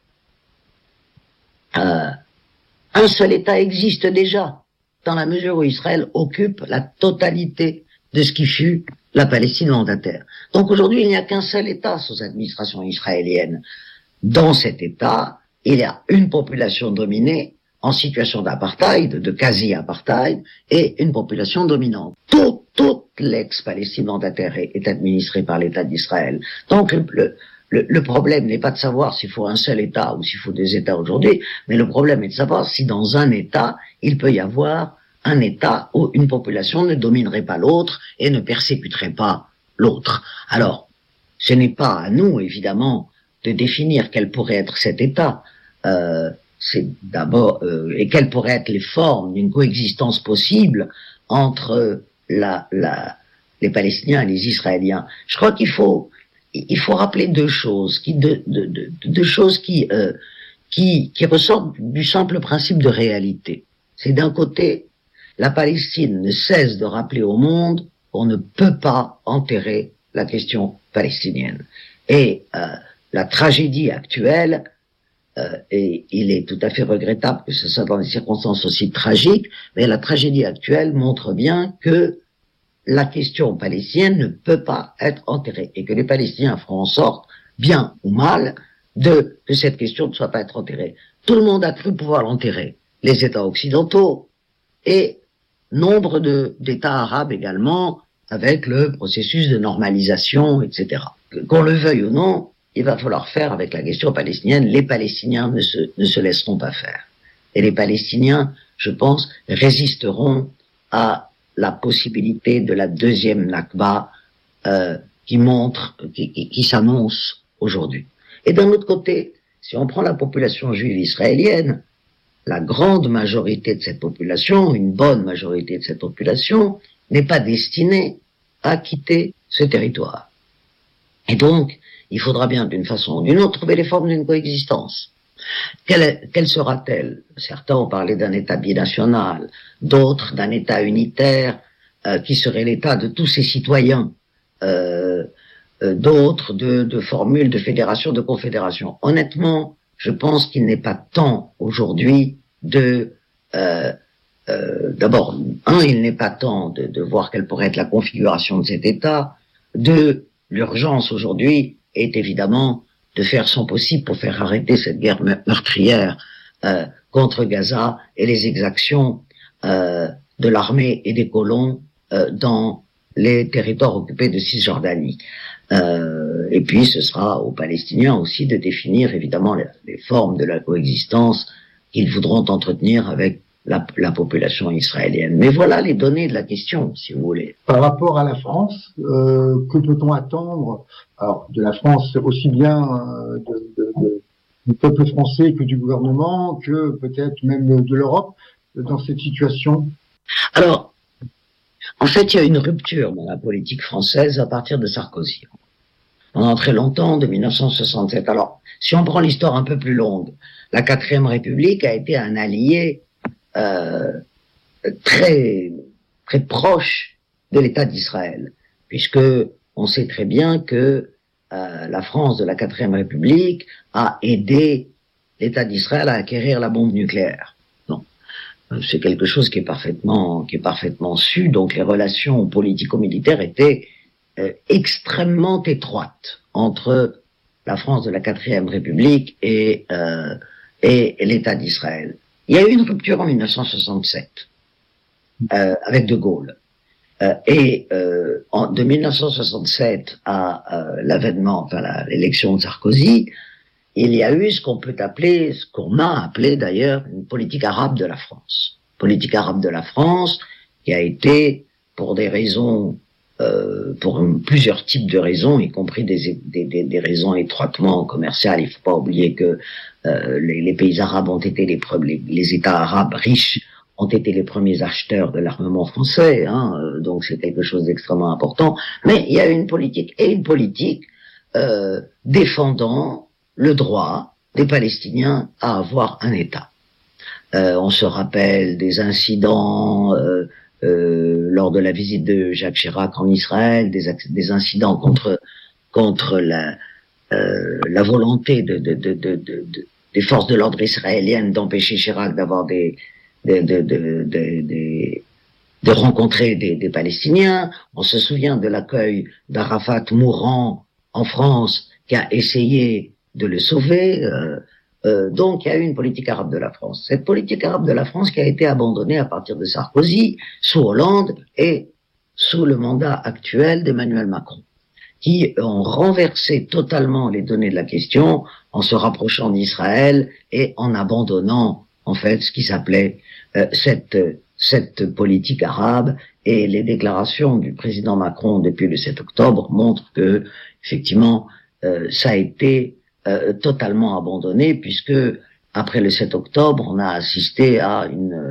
un seul État existe déjà, dans la mesure où Israël occupe la totalité de ce qui fut la Palestine mandataire. Donc aujourd'hui, il n'y a qu'un seul État sous administration israélienne. Dans cet État, il y a une population dominée en situation d'apartheid, de quasi-apartheid, et une population dominante. Toute l'ex-Palestine mandataire est administrée par l'État d'Israël. Donc le problème n'est pas de savoir s'il faut un seul État ou s'il faut des États aujourd'hui, mais le problème est de savoir si dans un État, il peut y avoir un État où une population ne dominerait pas l'autre et ne persécuterait pas l'autre. Alors, ce n'est pas à nous, évidemment, de définir quel pourrait être cet État. C'est d'abord et quelles pourraient être les formes d'une coexistence possible entre les Palestiniens et les Israéliens. Je crois qu'il faut rappeler deux choses deux choses qui ressortent du simple principe de réalité. C'est d'un côté, la Palestine ne cesse de rappeler au monde qu'on ne peut pas enterrer la question palestinienne. Et la tragédie actuelle, et il est tout à fait regrettable que ce soit dans des circonstances aussi tragiques, mais la tragédie actuelle montre bien que la question palestinienne ne peut pas être enterrée et que les Palestiniens feront en sorte, bien ou mal, que cette question ne soit pas être enterrée. Tout le monde a cru pouvoir l'enterrer. Les États occidentaux et nombre d'États arabes également, avec le processus de normalisation, etc. Qu'on le veuille ou non, il va falloir faire avec la question palestinienne. Les Palestiniens ne se laisseront pas faire. Et les Palestiniens, je pense, résisteront à la possibilité de la deuxième Nakba qui s'annonce aujourd'hui. Et d'un autre côté, si on prend la population juive israélienne, la grande majorité de cette population, une bonne majorité de cette population, n'est pas destinée à quitter ce territoire. Et donc, il faudra bien, d'une façon ou d'une autre, trouver les formes d'une coexistence. Quelle sera-t-elle? Certains ont parlé d'un État binational, d'autres d'un État unitaire qui serait l'État de tous ses citoyens, d'autres de formules de fédération, de confédération. Honnêtement, je pense qu'il n'est pas temps aujourd'hui d'abord, il n'est pas temps de voir quelle pourrait être la configuration de cet État. Deux, l'urgence aujourd'hui est évidemment de faire son possible pour faire arrêter cette guerre meurtrière contre Gaza et les exactions de l'armée et des colons dans les territoires occupés de Cisjordanie. Et puis ce sera aux Palestiniens aussi de définir évidemment les formes de la coexistence qu'ils voudront entretenir avec la population israélienne. Mais voilà les données de la question, si vous voulez.
Par rapport à la France, que peut-on attendre de la France aussi bien du peuple français que du gouvernement, que peut-être même de l'Europe dans cette situation?
Alors, en fait, il y a une rupture dans la politique française à partir de Sarkozy. Pendant très longtemps, de 1967. Alors, si on prend l'histoire un peu plus longue, la 4e République a été un allié très très proche de l'État d'Israël, puisque on sait très bien que la France de la 4e République a aidé l'État d'Israël à acquérir la bombe nucléaire. Non, c'est quelque chose qui est parfaitement su. Donc les relations politico-militaires étaient extrêmement étroites entre la France de la 4e République et l'État d'Israël. Il y a eu une rupture en 1967 avec De Gaulle. De 1967 à l'avènement, l'élection de Sarkozy, il y a eu ce qu'on a appelé d'ailleurs une politique arabe de la France. Politique arabe de la France qui a été, pour des raisons, pour plusieurs types de raisons, y compris des raisons étroitement commerciales. Il ne faut pas oublier que les pays arabes ont été les États arabes riches ont été les premiers acheteurs de l'armement français, donc c'est quelque chose d'extrêmement important. Mais il y a une politique défendant le droit des Palestiniens à avoir un État. On se rappelle des incidents lors de la visite de Jacques Chirac en Israël, des incidents contre la volonté des forces de l'ordre israéliennes d'empêcher Chirac d'avoir de rencontrer des Palestiniens. On se souvient de l'accueil d'Arafat mourant en France, qui a essayé de le sauver. Donc il y a eu une politique arabe de la France. Cette politique arabe de la France qui a été abandonnée à partir de Sarkozy, sous Hollande et sous le mandat actuel d'Emmanuel Macron. qui ont renversé totalement les données de la question en se rapprochant d'Israël et en abandonnant en fait ce qui s'appelait cette politique arabe. Et les déclarations du président Macron depuis le 7 octobre montrent que effectivement ça a été totalement abandonné, puisque après le 7 octobre on a assisté à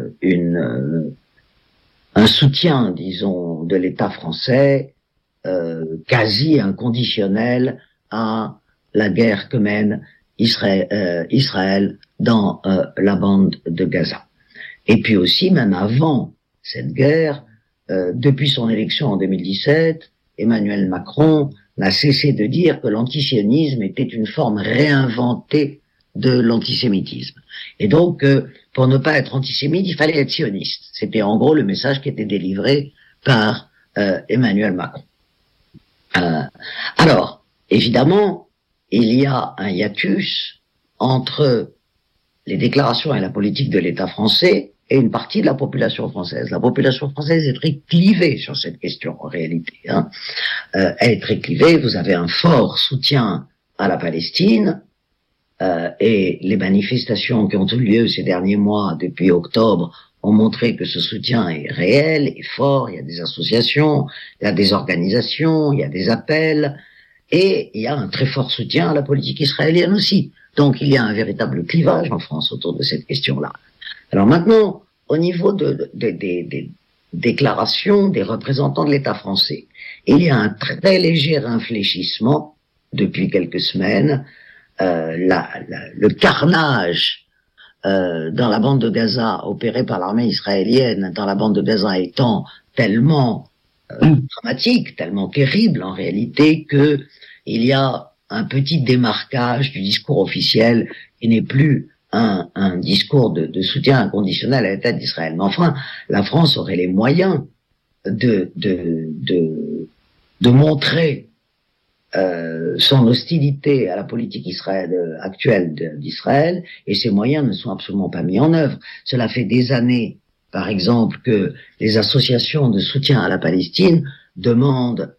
un soutien, disons, de l'État français quasi inconditionnel à la guerre que mène Israël dans la bande de Gaza. Et puis aussi, même avant cette guerre, depuis son élection en 2017, Emmanuel Macron n'a cessé de dire que l'antisionisme était une forme réinventée de l'antisémitisme. Et donc, pour ne pas être antisémite, il fallait être sioniste. C'était en gros le message qui était délivré par Emmanuel Macron. Alors, évidemment, il y a un hiatus entre les déclarations et la politique de l'État français et une partie de la population française. La population française est très clivée sur cette question, en réalité. Elle est très clivée. Vous avez un fort soutien à la Palestine, et les manifestations qui ont eu lieu ces derniers mois, depuis octobre, ont montré que ce soutien est réel, est fort. Il y a des associations, il y a des organisations, il y a des appels, et il y a un très fort soutien à la politique israélienne aussi. Donc il y a un véritable clivage en France autour de cette question-là. Alors maintenant, au niveau des déclarations des représentants de l'État français, il y a un très léger infléchissement depuis quelques semaines. Le carnage dans la bande de Gaza opéré par l'armée israélienne dans la bande de Gaza étant tellement dramatique, tellement terrible en réalité, que il y a un petit démarquage du discours officiel qui n'est plus un discours de soutien inconditionnel à l'État d'Israël. Mais enfin, la France aurait les moyens de montrer son hostilité à la politique actuelle d'Israël, et ces moyens ne sont absolument pas mis en œuvre. Cela fait des années, par exemple, que les associations de soutien à la Palestine demandent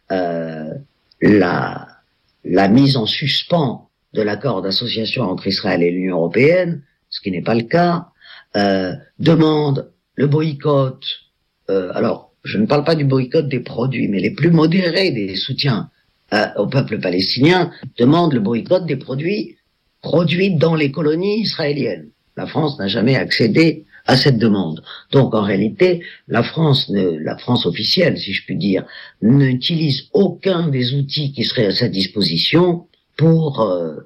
la mise en suspens de l'accord d'association entre Israël et l'Union européenne, ce qui n'est pas le cas, demandent le boycott. Alors, je ne parle pas du boycott des produits, mais les plus modérés des soutiens au peuple palestinien demandent le boycott des produits dans les colonies israéliennes. La France n'a jamais accédé à cette demande. Donc en réalité, la France officielle, si je puis dire, n'utilise aucun des outils qui seraient à sa disposition pour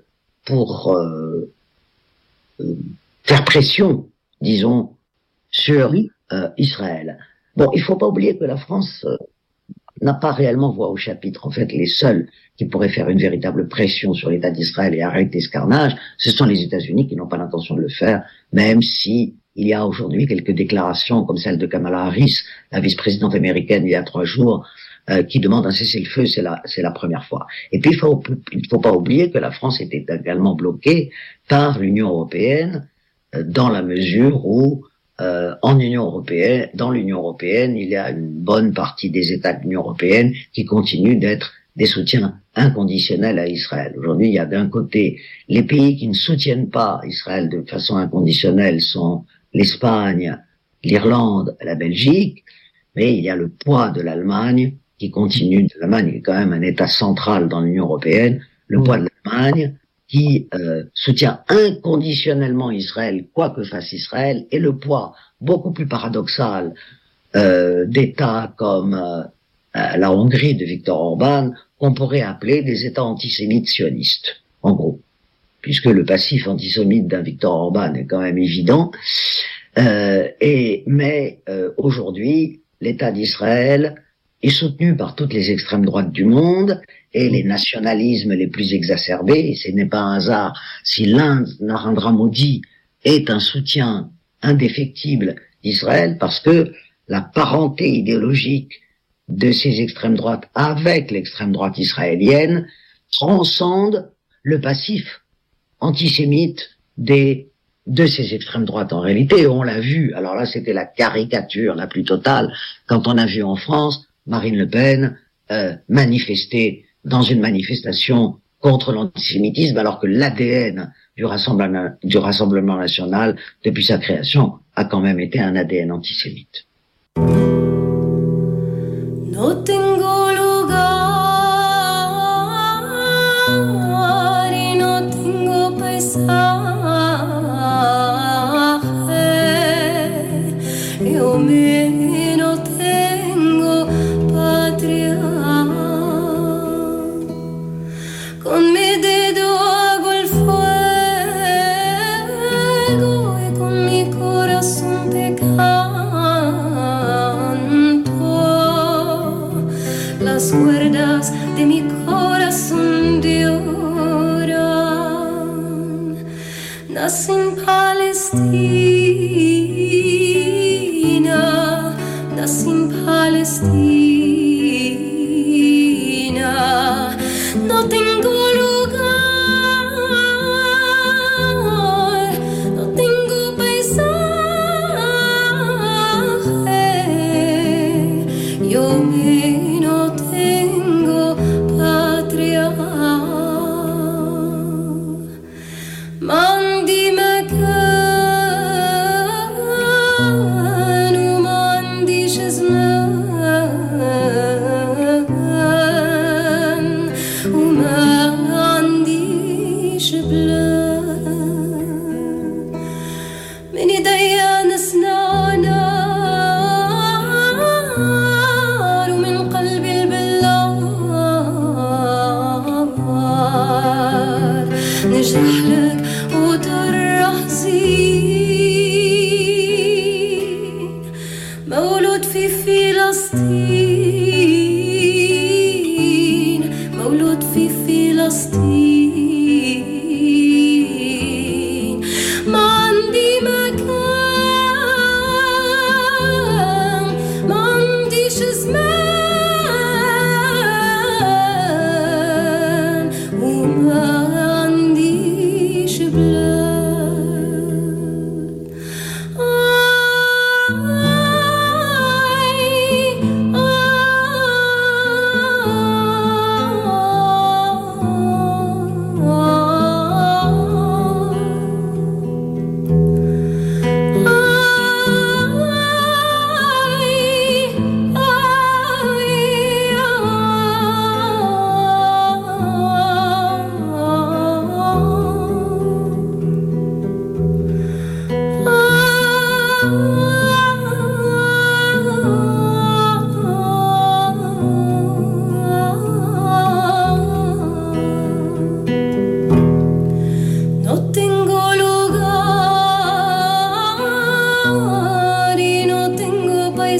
faire pression, disons, sur Israël. Bon, il faut pas oublier que la France n'a pas réellement voix au chapitre. En fait, les seuls qui pourraient faire une véritable pression sur l'État d'Israël et arrêter ce carnage, ce sont les États-Unis qui n'ont pas l'intention de le faire, même si il y a aujourd'hui quelques déclarations comme celle de Kamala Harris, la vice-présidente américaine, il y a 3 jours, qui demande un cessez-le-feu, c'est la première fois. Et puis, il faut pas oublier que la France était également bloquée par l'Union européenne, dans la mesure où dans l'Union européenne, il y a une bonne partie des États de l'Union européenne qui continuent d'être des soutiens inconditionnels à Israël. Aujourd'hui, il y a d'un côté les pays qui ne soutiennent pas Israël de façon inconditionnelle sont l'Espagne, l'Irlande, la Belgique, mais il y a le poids de l'Allemagne qui continue. L'Allemagne est quand même un État central dans l'Union européenne. Le poids de l'Allemagne qui soutient inconditionnellement Israël, quoi que fasse Israël, et le poids beaucoup plus paradoxal d'États comme la Hongrie de Viktor Orban, qu'on pourrait appeler des États antisémites sionistes, en gros, puisque le passif antisémite d'un Viktor Orban est quand même évident. Mais aujourd'hui, l'État d'Israël est soutenu par toutes les extrêmes droites du monde et les nationalismes les plus exacerbés. Et ce n'est pas un hasard si l'Inde, Narendra Modi, est un soutien indéfectible d'Israël, parce que la parenté idéologique de ces extrêmes droites avec l'extrême droite israélienne transcende le passif antisémite de ces extrêmes droites. En réalité, on l'a vu, alors là c'était la caricature la plus totale, quand on a vu en France Marine Le Pen manifester dans une manifestation contre l'antisémitisme, alors que l'ADN du Rassemblement national, depuis sa création, a quand même été un ADN antisémite.
No tengo lugar y no tengo paisaje, yo me no tengo patria. Con mi dedo hago el fuego y con mi corazón te canto. Las cuerdas de mi corazón lloran. Nací en Palestina, nací en Palestina. No tengo lugar, no tengo paisaje, yo no tengo patria. Mandi mekan, mandi shizman, mandi shiblan. من ايديا نار ومن قلبي البلار نجرح لك وترحزين مولود في فلسطين مولود في فلسطين ما عندي مكان ما عنديش زمان وما عنديش بلاد No tengo lugar y no tengo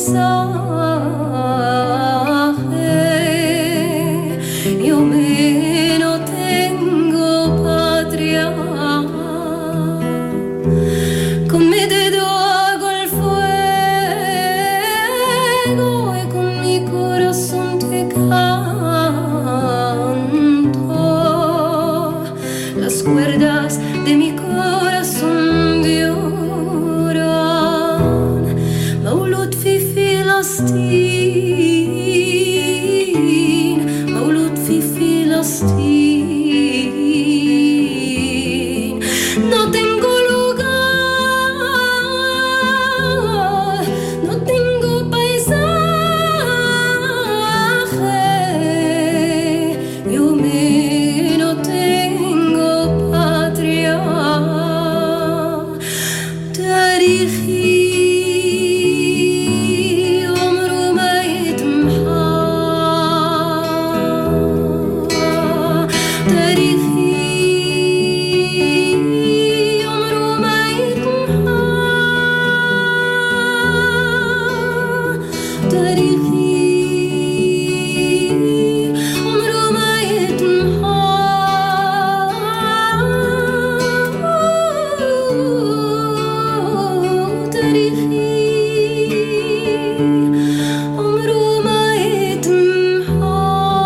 paisaje, yo no tengo patria. Con mi dedo hago el fuego y con mi corazón te canto. Las cuerdas de mi corazón lloran. مولود في فلسطين مولود في فلسطين. No tengo lugar, no tengo paisaje, yo no tengo patria. تاريخي عمره ما يتمحى تاريخي عمره ما يتمحى تاريخي عمره ما يتمحى تاريخي عمره ما يتمحى.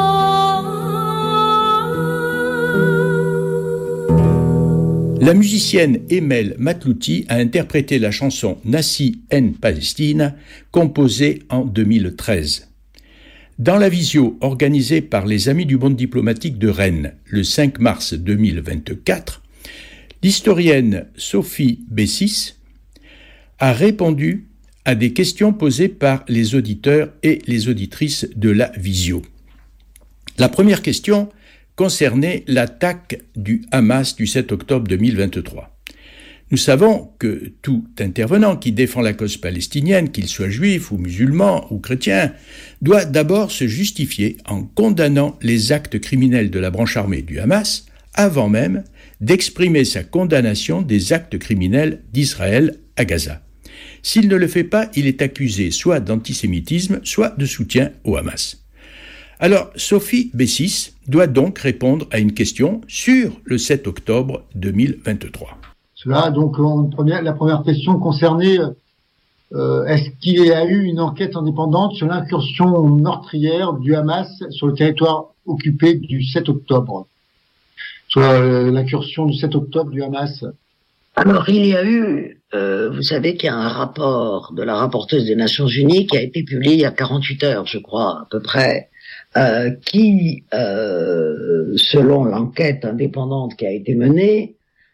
La musicienne Emel Matlouti a interprété la chanson Nassi en Palestine, composée en 2013. Dans la visio organisée par les Amis du monde diplomatique de Rennes le 5 mars 2024, l'historienne Sophie Bessis a répondu à des questions posées par les auditeurs et les auditrices de la visio. La première question concernait l'attaque du Hamas du 7 octobre 2023. Nous savons que tout intervenant qui défend la cause palestinienne, qu'il soit juif ou musulman ou chrétien, doit d'abord se justifier en condamnant les actes criminels de la branche armée du Hamas, avant même d'exprimer sa condamnation des actes criminels d'Israël à Gaza. S'il ne le fait pas, il est accusé soit d'antisémitisme, soit de soutien au Hamas. Alors, Sophie Bessis doit donc répondre à une question sur le 7 octobre 2023.
Cela, donc, la première question concernait est-ce qu'il y a eu une enquête indépendante sur l'incursion meurtrière du Hamas sur le territoire occupé du 7 octobre, sur l'incursion du 7 octobre du Hamas?
Alors, il y a eu, vous savez qu'il y a un rapport de la rapporteuse des Nations Unies qui a été publié il y a 48 heures, je crois, à peu près, qui, selon l'enquête indépendante qui a été menée,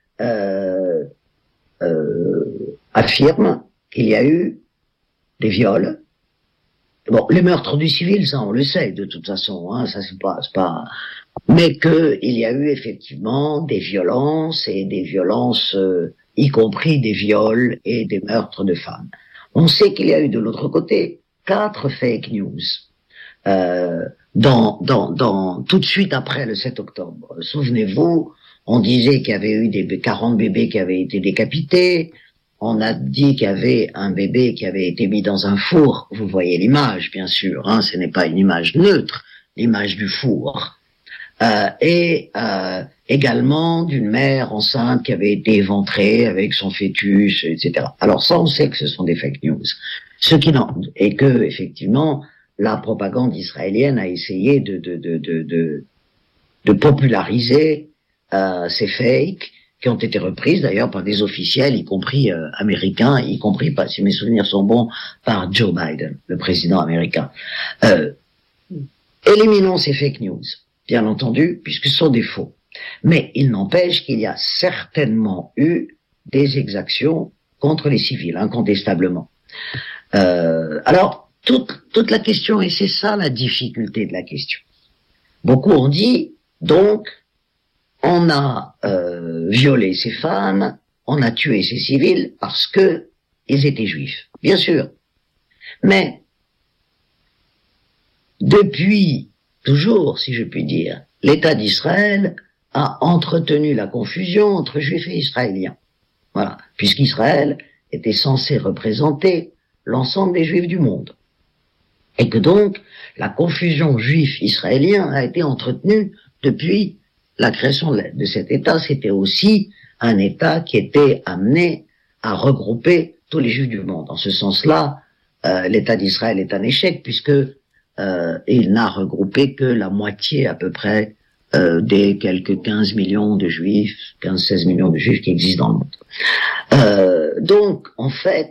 affirme qu'il y a eu des viols. Bon, les meurtres du civil, ça on le sait de toute façon, hein, ça c'est pas, mais que il y a eu effectivement des violences et des violences, y compris des viols et des meurtres de femmes. On sait qu'il y a eu de l'autre côté 4 fake news. Tout de suite après le 7 octobre. Souvenez-vous, on disait qu'il y avait eu 40 bébés qui avaient été décapités. On a dit qu'il y avait un bébé qui avait été mis dans un four. Vous voyez l'image, bien sûr, hein, ce n'est pas une image neutre, l'image du four. Également d'une mère enceinte qui avait été éventrée avec son fœtus, etc. Alors ça, on sait que ce sont des fake news. Ce qui non, et que, effectivement, la propagande israélienne a essayé de populariser ces fakes qui ont été reprises d'ailleurs par des officiels, y compris américains, y compris, si mes souvenirs sont bons, par Joe Biden, le président américain. Éliminons ces fake news, bien entendu, puisque ce sont des faux. Mais il n'empêche qu'il y a certainement eu des exactions contre les civils, incontestablement. Alors, toute la question, et c'est ça la difficulté de la question. Beaucoup ont dit, donc, on a violé ces femmes, on a tué ces civils parce que ils étaient juifs. Bien sûr. Mais, depuis toujours, si je puis dire, l'État d'Israël a entretenu la confusion entre juifs et israéliens. Voilà. Puisqu'Israël était censé représenter l'ensemble des juifs du monde. Et que donc, la confusion juif-israélien a été entretenue depuis la création de cet État. C'était aussi un État qui était amené à regrouper tous les juifs du monde. En ce sens-là, l'État d'Israël est un échec puisque il n'a regroupé que la moitié à peu près des quelques 15 millions de juifs, 15-16 millions de juifs qui existent dans le monde. Donc, en fait,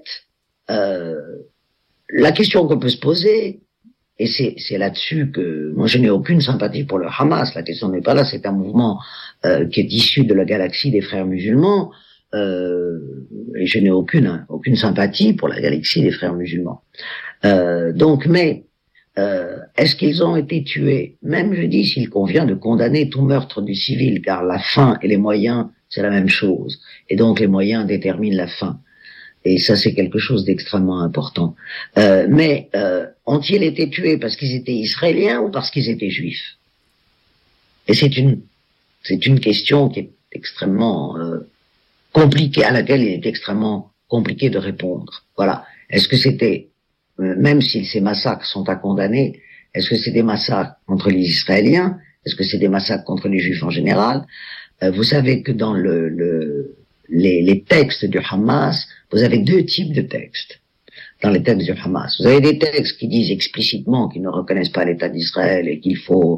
la question qu'on peut se poser, et c'est là-dessus que moi je n'ai aucune sympathie pour le Hamas, la question n'est pas là, c'est un mouvement qui est issu de la galaxie des frères musulmans, et je n'ai aucune sympathie pour la galaxie des frères musulmans. Mais est-ce qu'ils ont été tués? Même je dis s'il convient de condamner tout meurtre du civil, car la fin et les moyens c'est la même chose, et donc les moyens déterminent la fin. Et ça, c'est quelque chose d'extrêmement important. Mais ont-ils été tués parce qu'ils étaient israéliens ou parce qu'ils étaient juifs? Et c'est une question qui est extrêmement compliquée, à laquelle il est extrêmement compliqué de répondre. Voilà. Est-ce que c'était, même si ces massacres sont à condamner, est-ce que c'est des massacres contre les Israéliens? Est-ce que c'est des massacres contre les Juifs en général? Vous savez que dans les textes du Hamas, vous avez 2 types de textes dans les textes du Hamas. Vous avez des textes qui disent explicitement qu'ils ne reconnaissent pas l'État d'Israël et qu'il faut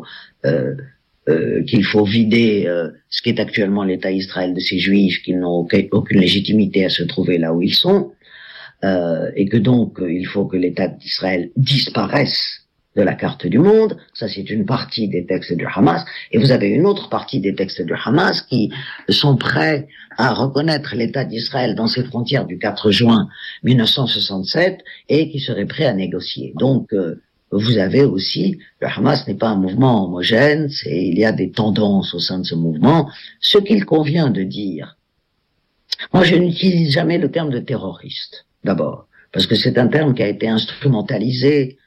vider ce qui est actuellement l'État d'Israël de ces Juifs qui n'ont aucune légitimité à se trouver là où ils sont, et que donc il faut que l'État d'Israël disparaisse. Et que donc il faut que l'État d'Israël disparaisse. Et que donc il faut que l'État d'Israël disparaisse. Et que donc il faut que l'État d'Israël disparaisse. Et que donc il faut que l'État d'Israël disparaisse. Et que donc il faut que l'État d'Israël disparaisse. Et que donc il faut que l'État d'Israël de la carte du monde. Ça, c'est une partie des textes du Hamas. Et vous avez une autre partie des textes du Hamas qui sont prêts à reconnaître l'État d'Israël dans ses frontières du 4 juin 1967 et qui seraient prêts à négocier. Donc, vous avez aussi, le Hamas n'est pas un mouvement homogène, il y a des tendances au sein de ce mouvement. Ce qu'il convient de dire, moi je n'utilise jamais le terme de terroriste, d'abord, parce que c'est un terme qui a été instrumentalisé,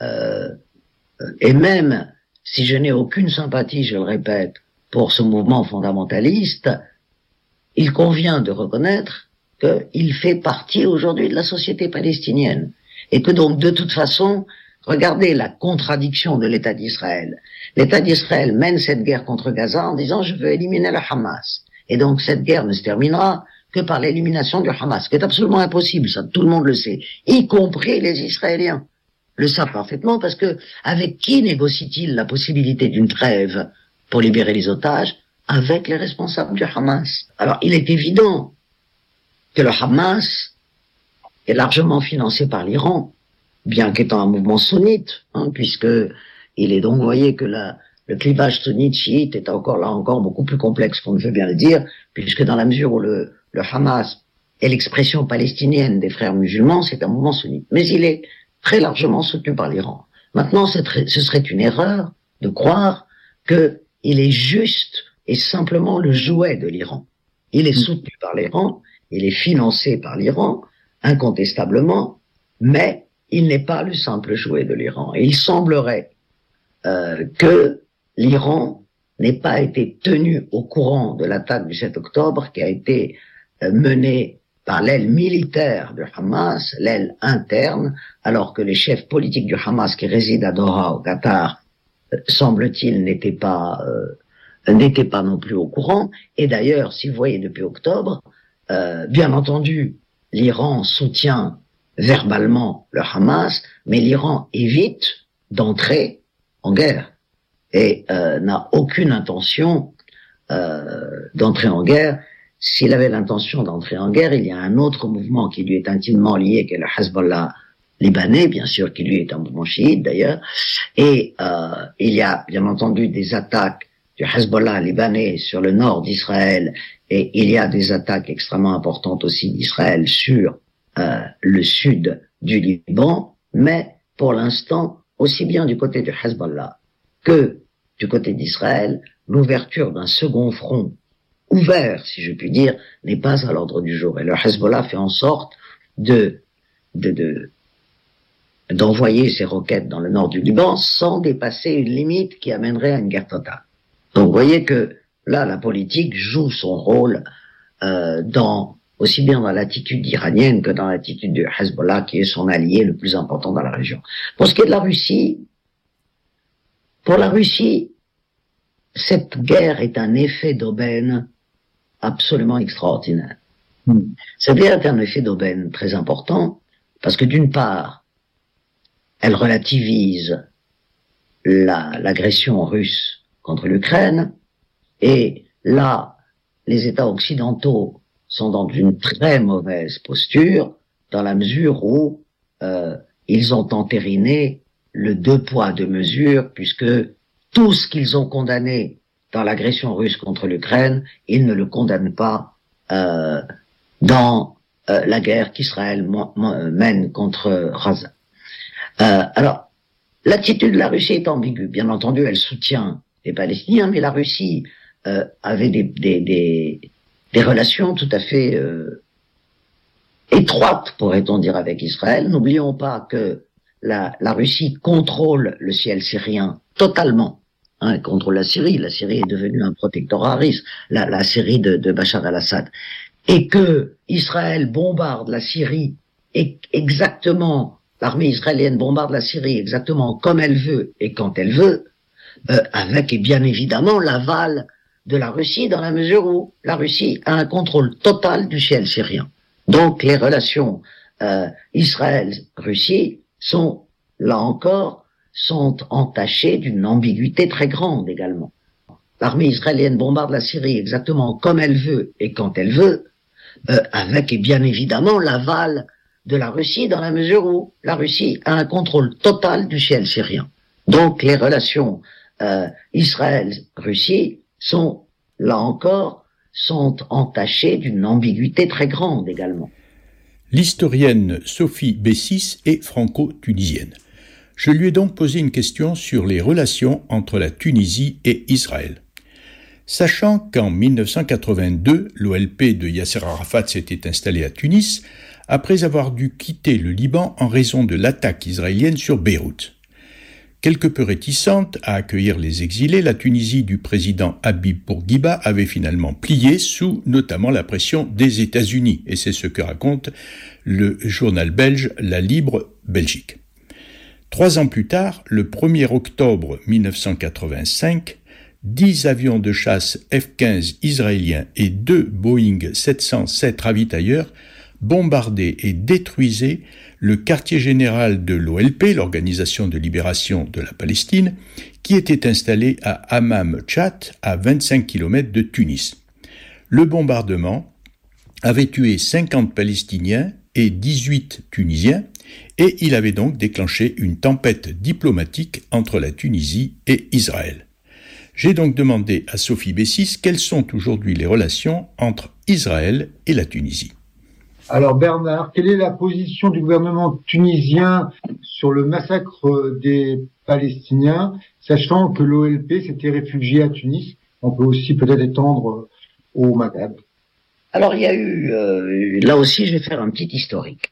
et même si je n'ai aucune sympathie, je le répète, pour ce mouvement fondamentaliste, il convient de reconnaître qu'il fait partie aujourd'hui de la société palestinienne, et que donc de toute façon, regardez la contradiction de l'État d'Israël. L'État d'Israël mène cette guerre contre Gaza en disant « je veux éliminer le Hamas ». Et donc cette guerre ne se terminera que par l'élimination du Hamas, ce qui est absolument impossible, ça tout le monde le sait, y compris les Israéliens le savent parfaitement, parce que avec qui négocie-t-il la possibilité d'une trêve pour libérer les otages? Avec les responsables du Hamas. Alors il est évident que le Hamas est largement financé par l'Iran, bien qu'étant un mouvement sunnite, puisque il est donc, vous voyez, que le clivage sunnite-chiite est encore beaucoup plus complexe qu'on ne veut bien le dire, puisque dans la mesure où le Hamas est l'expression palestinienne des frères musulmans, c'est un mouvement sunnite. Mais il est très largement soutenu par l'Iran. Maintenant, ce serait une erreur de croire qu'il est juste et simplement le jouet de l'Iran. Il est soutenu par l'Iran, il est financé par l'Iran, incontestablement, mais il n'est pas le simple jouet de l'Iran. Et il semblerait que l'Iran n'ait pas été tenu au courant de l'attaque du 7 octobre qui a été menée par l'aile militaire du Hamas, l'aile interne, alors que les chefs politiques du Hamas qui résident à Doha, au Qatar, semble-t-il, n'étaient pas non plus au courant. Et d'ailleurs, si vous voyez depuis octobre, bien entendu, l'Iran soutient verbalement le Hamas, mais l'Iran évite d'entrer en guerre et n'a aucune intention d'entrer en guerre. S'il avait l'intention d'entrer en guerre, il y a un autre mouvement qui lui est intimement lié, qui est le Hezbollah libanais, bien sûr, qui lui est un mouvement chiite d'ailleurs, et il y a bien entendu des attaques du Hezbollah libanais sur le nord d'Israël, et il y a des attaques extrêmement importantes aussi d'Israël sur le sud du Liban, mais pour l'instant, aussi bien du côté du Hezbollah que du côté d'Israël, l'ouverture d'un second front ouvert, si je puis dire, n'est pas à l'ordre du jour. Et le Hezbollah fait en sorte d'envoyer ses roquettes dans le nord du Liban sans dépasser une limite qui amènerait à une guerre totale. Donc vous voyez que là, la politique joue son rôle aussi bien dans l'attitude iranienne que dans l'attitude du Hezbollah, qui est son allié le plus important dans la région. Pour ce qui est de la Russie, pour la Russie, cette guerre est un effet d'aubaine absolument extraordinaire. Cette guerre est un effet d'aubaine très important, parce que d'une part, elle relativise l'agression russe contre l'Ukraine, et là, les États occidentaux sont dans une très mauvaise posture, dans la mesure où ils ont entériné le 2 poids 2 mesures, puisque tout ce qu'ils ont condamné dans l'agression russe contre l'Ukraine, ils ne le condamnent pas dans la guerre qu'Israël mène contre Gaza. Alors, l'attitude de la Russie est ambiguë. Bien entendu, elle soutient les Palestiniens, mais la Russie avait des relations tout à fait étroites, pourrait-on dire, avec Israël. N'oublions pas que la Russie contrôle le ciel syrien totalement. Elle contrôle la Syrie. La Syrie est devenue un protectorat russe, la Syrie de Bachar al-Assad. Et que Israël bombarde la Syrie exactement, l'armée israélienne bombarde la Syrie exactement comme elle veut et quand elle veut, avec et bien évidemment l'aval de la Russie, dans la mesure où la Russie a un contrôle total du ciel syrien. Donc les relations Israël-Russie sont largement ambiguës. Bien entendu, là encore, sont entachées d'une ambiguïté très grande également. L'armée israélienne bombarde la Syrie exactement comme elle veut et quand elle veut, avec et bien évidemment l'aval de la Russie, dans la mesure où la Russie a un contrôle total du ciel syrien. Donc les relations Israël-Russie sont, là encore, entachées d'une ambiguïté très grande également.
L'historienne Sophie Bessis est franco-tunisienne. Je lui ai donc posé une question sur les relations entre la Tunisie et Israël. Sachant qu'en 1982, l'OLP de Yasser Arafat s'était installée à Tunis, après avoir dû quitter le Liban en raison de l'attaque israélienne sur Beyrouth. Quelque peu réticente à accueillir les exilés, la Tunisie du président Habib Bourguiba avait finalement plié sous notamment la pression des États-Unis, et c'est ce que raconte le journal belge La Libre Belgique. 3 ans plus tard, le 1er octobre 1985, 10 avions de chasse F-15 israéliens et 2 Boeing 707 ravitailleurs bombardaient et détruisaient le quartier général de l'OLP, l'Organisation de libération de la Palestine, qui était installé à Hammam Tchat, à 25 km de Tunis. Le bombardement avait tué 50 Palestiniens et 18 Tunisiens, et il avait donc déclenché une tempête diplomatique entre la Tunisie et Israël. J'ai donc demandé à Sophie Bessis quelles sont aujourd'hui les relations entre Israël et la Tunisie.
Alors Bernard, quelle est la position du gouvernement tunisien sur le massacre des Palestiniens, sachant que l'OLP s'était réfugié à Tunis? On peut aussi peut-être étendre au Maghreb.
Alors il y a eu, là aussi je vais faire un petit historique.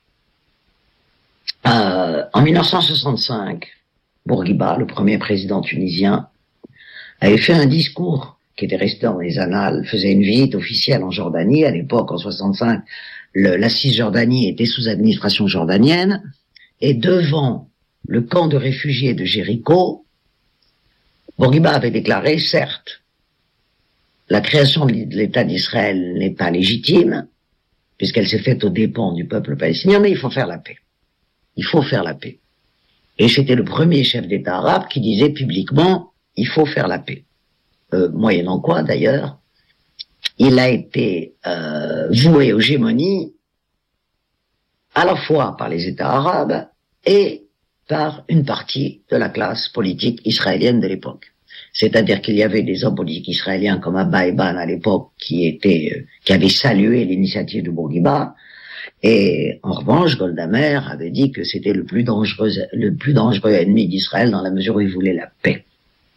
En 1965, Bourguiba, le premier président tunisien, avait fait un discours qui était resté dans les annales, faisait une visite officielle en Jordanie. À l'époque, en 65, la Cisjordanie était sous administration jordanienne, et devant le camp de réfugiés de Jéricho, Bourguiba avait déclaré, certes, la création de l'État d'Israël n'est pas légitime, puisqu'elle s'est faite aux dépens du peuple palestinien, mais il faut faire la paix. Il faut faire la paix. Et c'était le premier chef d'État arabe qui disait publiquement, il faut faire la paix. Moyennant quoi, d'ailleurs, il a été voué aux gémonies à la fois par les États arabes et par une partie de la classe politique israélienne de l'époque. C'est-à-dire qu'il y avait des hommes politiques israéliens comme Abba Eban à l'époque qui avaient salué l'initiative de Bourguiba, et en revanche, Golda Meir avait dit que c'était le plus dangereux ennemi d'Israël dans la mesure où il voulait la paix.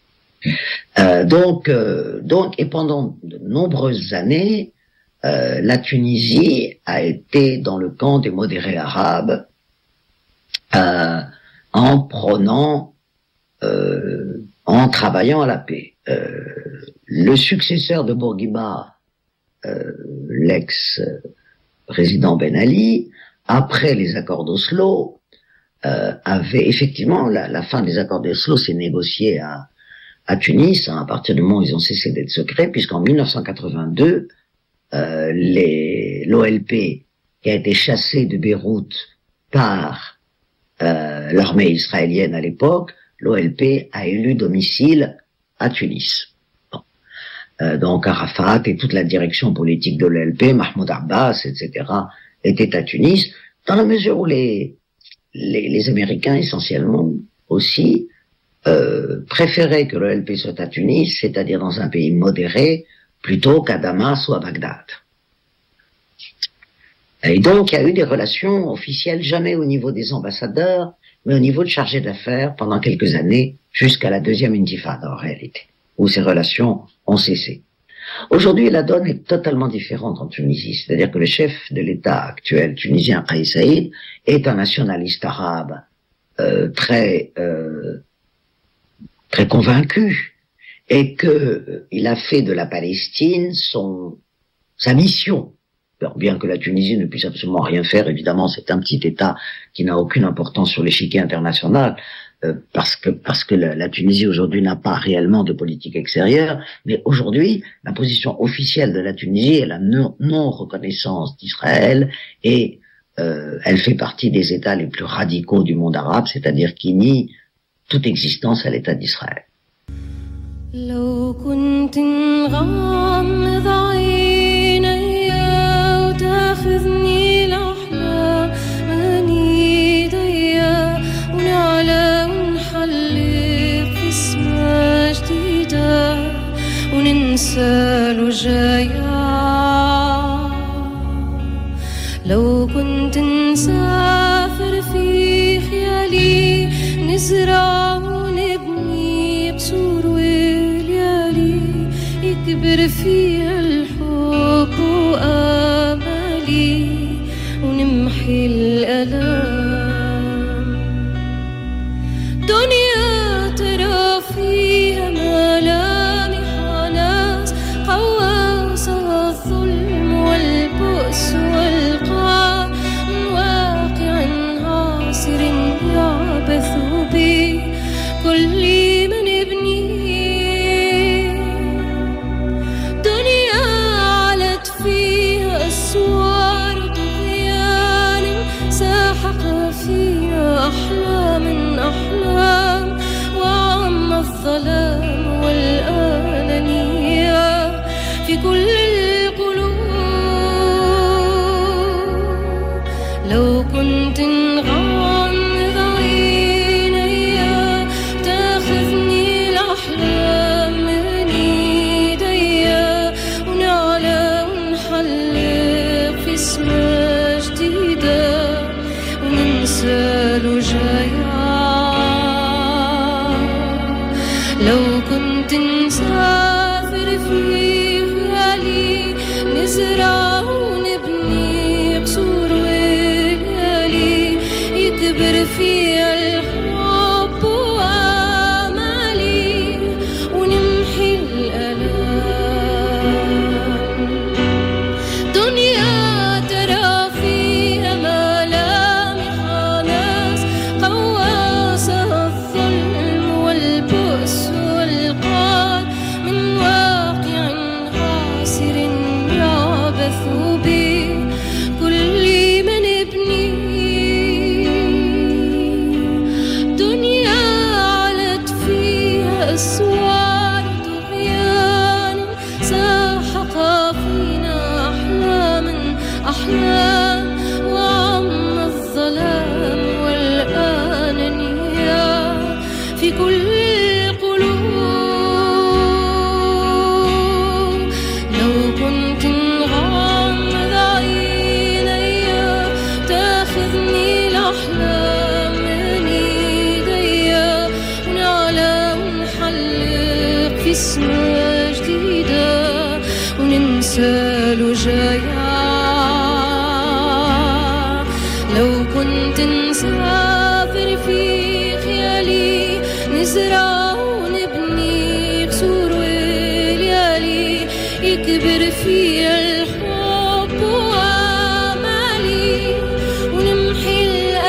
Donc, et pendant de nombreuses années, la Tunisie a été dans le camp des modérés arabes, en prônant, en travaillant à la paix. Le successeur de Bourguiba, l'ex-président Ben Ali, après les accords d'Oslo, avait effectivement, la fin des accords d'Oslo s'est négociée à Tunis, à partir du moment où ils ont cessé d'être secrets, puisqu'en 1982, l'OLP, qui a été chassée de Beyrouth par l'armée israélienne à l'époque, l'OLP a élu domicile à Tunis. Bon. Donc Arafat et toute la direction politique de l'OLP, Mahmoud Abbas, etc., étaient à Tunis, dans la mesure où les Américains, essentiellement aussi, préféraient que l'OLP soit à Tunis, c'est-à-dire dans un pays modéré, plutôt qu'à Damas ou à Bagdad. Et donc, il y a eu des relations officielles, jamais au niveau des ambassadeurs, mais au niveau de chargés d'affaires pendant quelques années, jusqu'à la deuxième intifada en réalité, où ces relations ont cessé. Aujourd'hui, la donne est totalement différente en Tunisie, c'est-à-dire que le chef de l'État actuel tunisien, Kais Saïd, est un nationaliste arabe très convaincu, et que il a fait de la Palestine sa mission. Alors, bien que la Tunisie ne puisse absolument rien faire, évidemment, c'est un petit État qui n'a aucune importance sur l'échiquier international, parce que la Tunisie aujourd'hui n'a pas réellement de politique extérieure, mais aujourd'hui, la position officielle de la Tunisie est la non-reconnaissance d'Israël, et elle fait partie des États les plus radicaux du monde arabe, c'est-à-dire qui nient toute existence à l'État d'Israël.
لو كنت نغمض عيني وتاخذني لأحلام مني ضيا ونعلى ونحلي وننسى الوجايا. لو كنت نسافر في خيالي نزرع ونبني بسور وليالي يكبر فيها الحب وآمالي ونمحي الألام. دنيا ترى فيها ملامح ناس قواسها الظلم والبؤس والقهر من واقع عاصر يعبث به كل من يبنيه. دنيا علت فيها أسوار طغيان ساحق فيها أحلام وعم الظلام والأنانية في كل القلوب. لو كنت نغمض عيني تاخذني الأحلام من ايديا ونعلى ونحلق في سما جديدة وننسى الوجايا. لو كنت نسافر في خيالي نزرع ونبني قصور وليالي يكبر فيها الحب وآمالي ونمحي الألام. دنيا ترى فيها ملامح ناس قواسها الظلم والبؤس والقهر من واقع عاصر يعبث به كل من يبنيه. دنيا علت فيها أسوار طغيان ساحق فينا أحلام وعم الظلام والأنانية في كل القلوب. لو كنت نغمض عيني تاخذني الأحلام من ايديا ونعلى ونحلق في سما جديدة وننسى الوجايا. لو كنت نسافر في خيالي نزرع ونبني قصور وليالي يكبر فيها الحب وآمالي ونمحي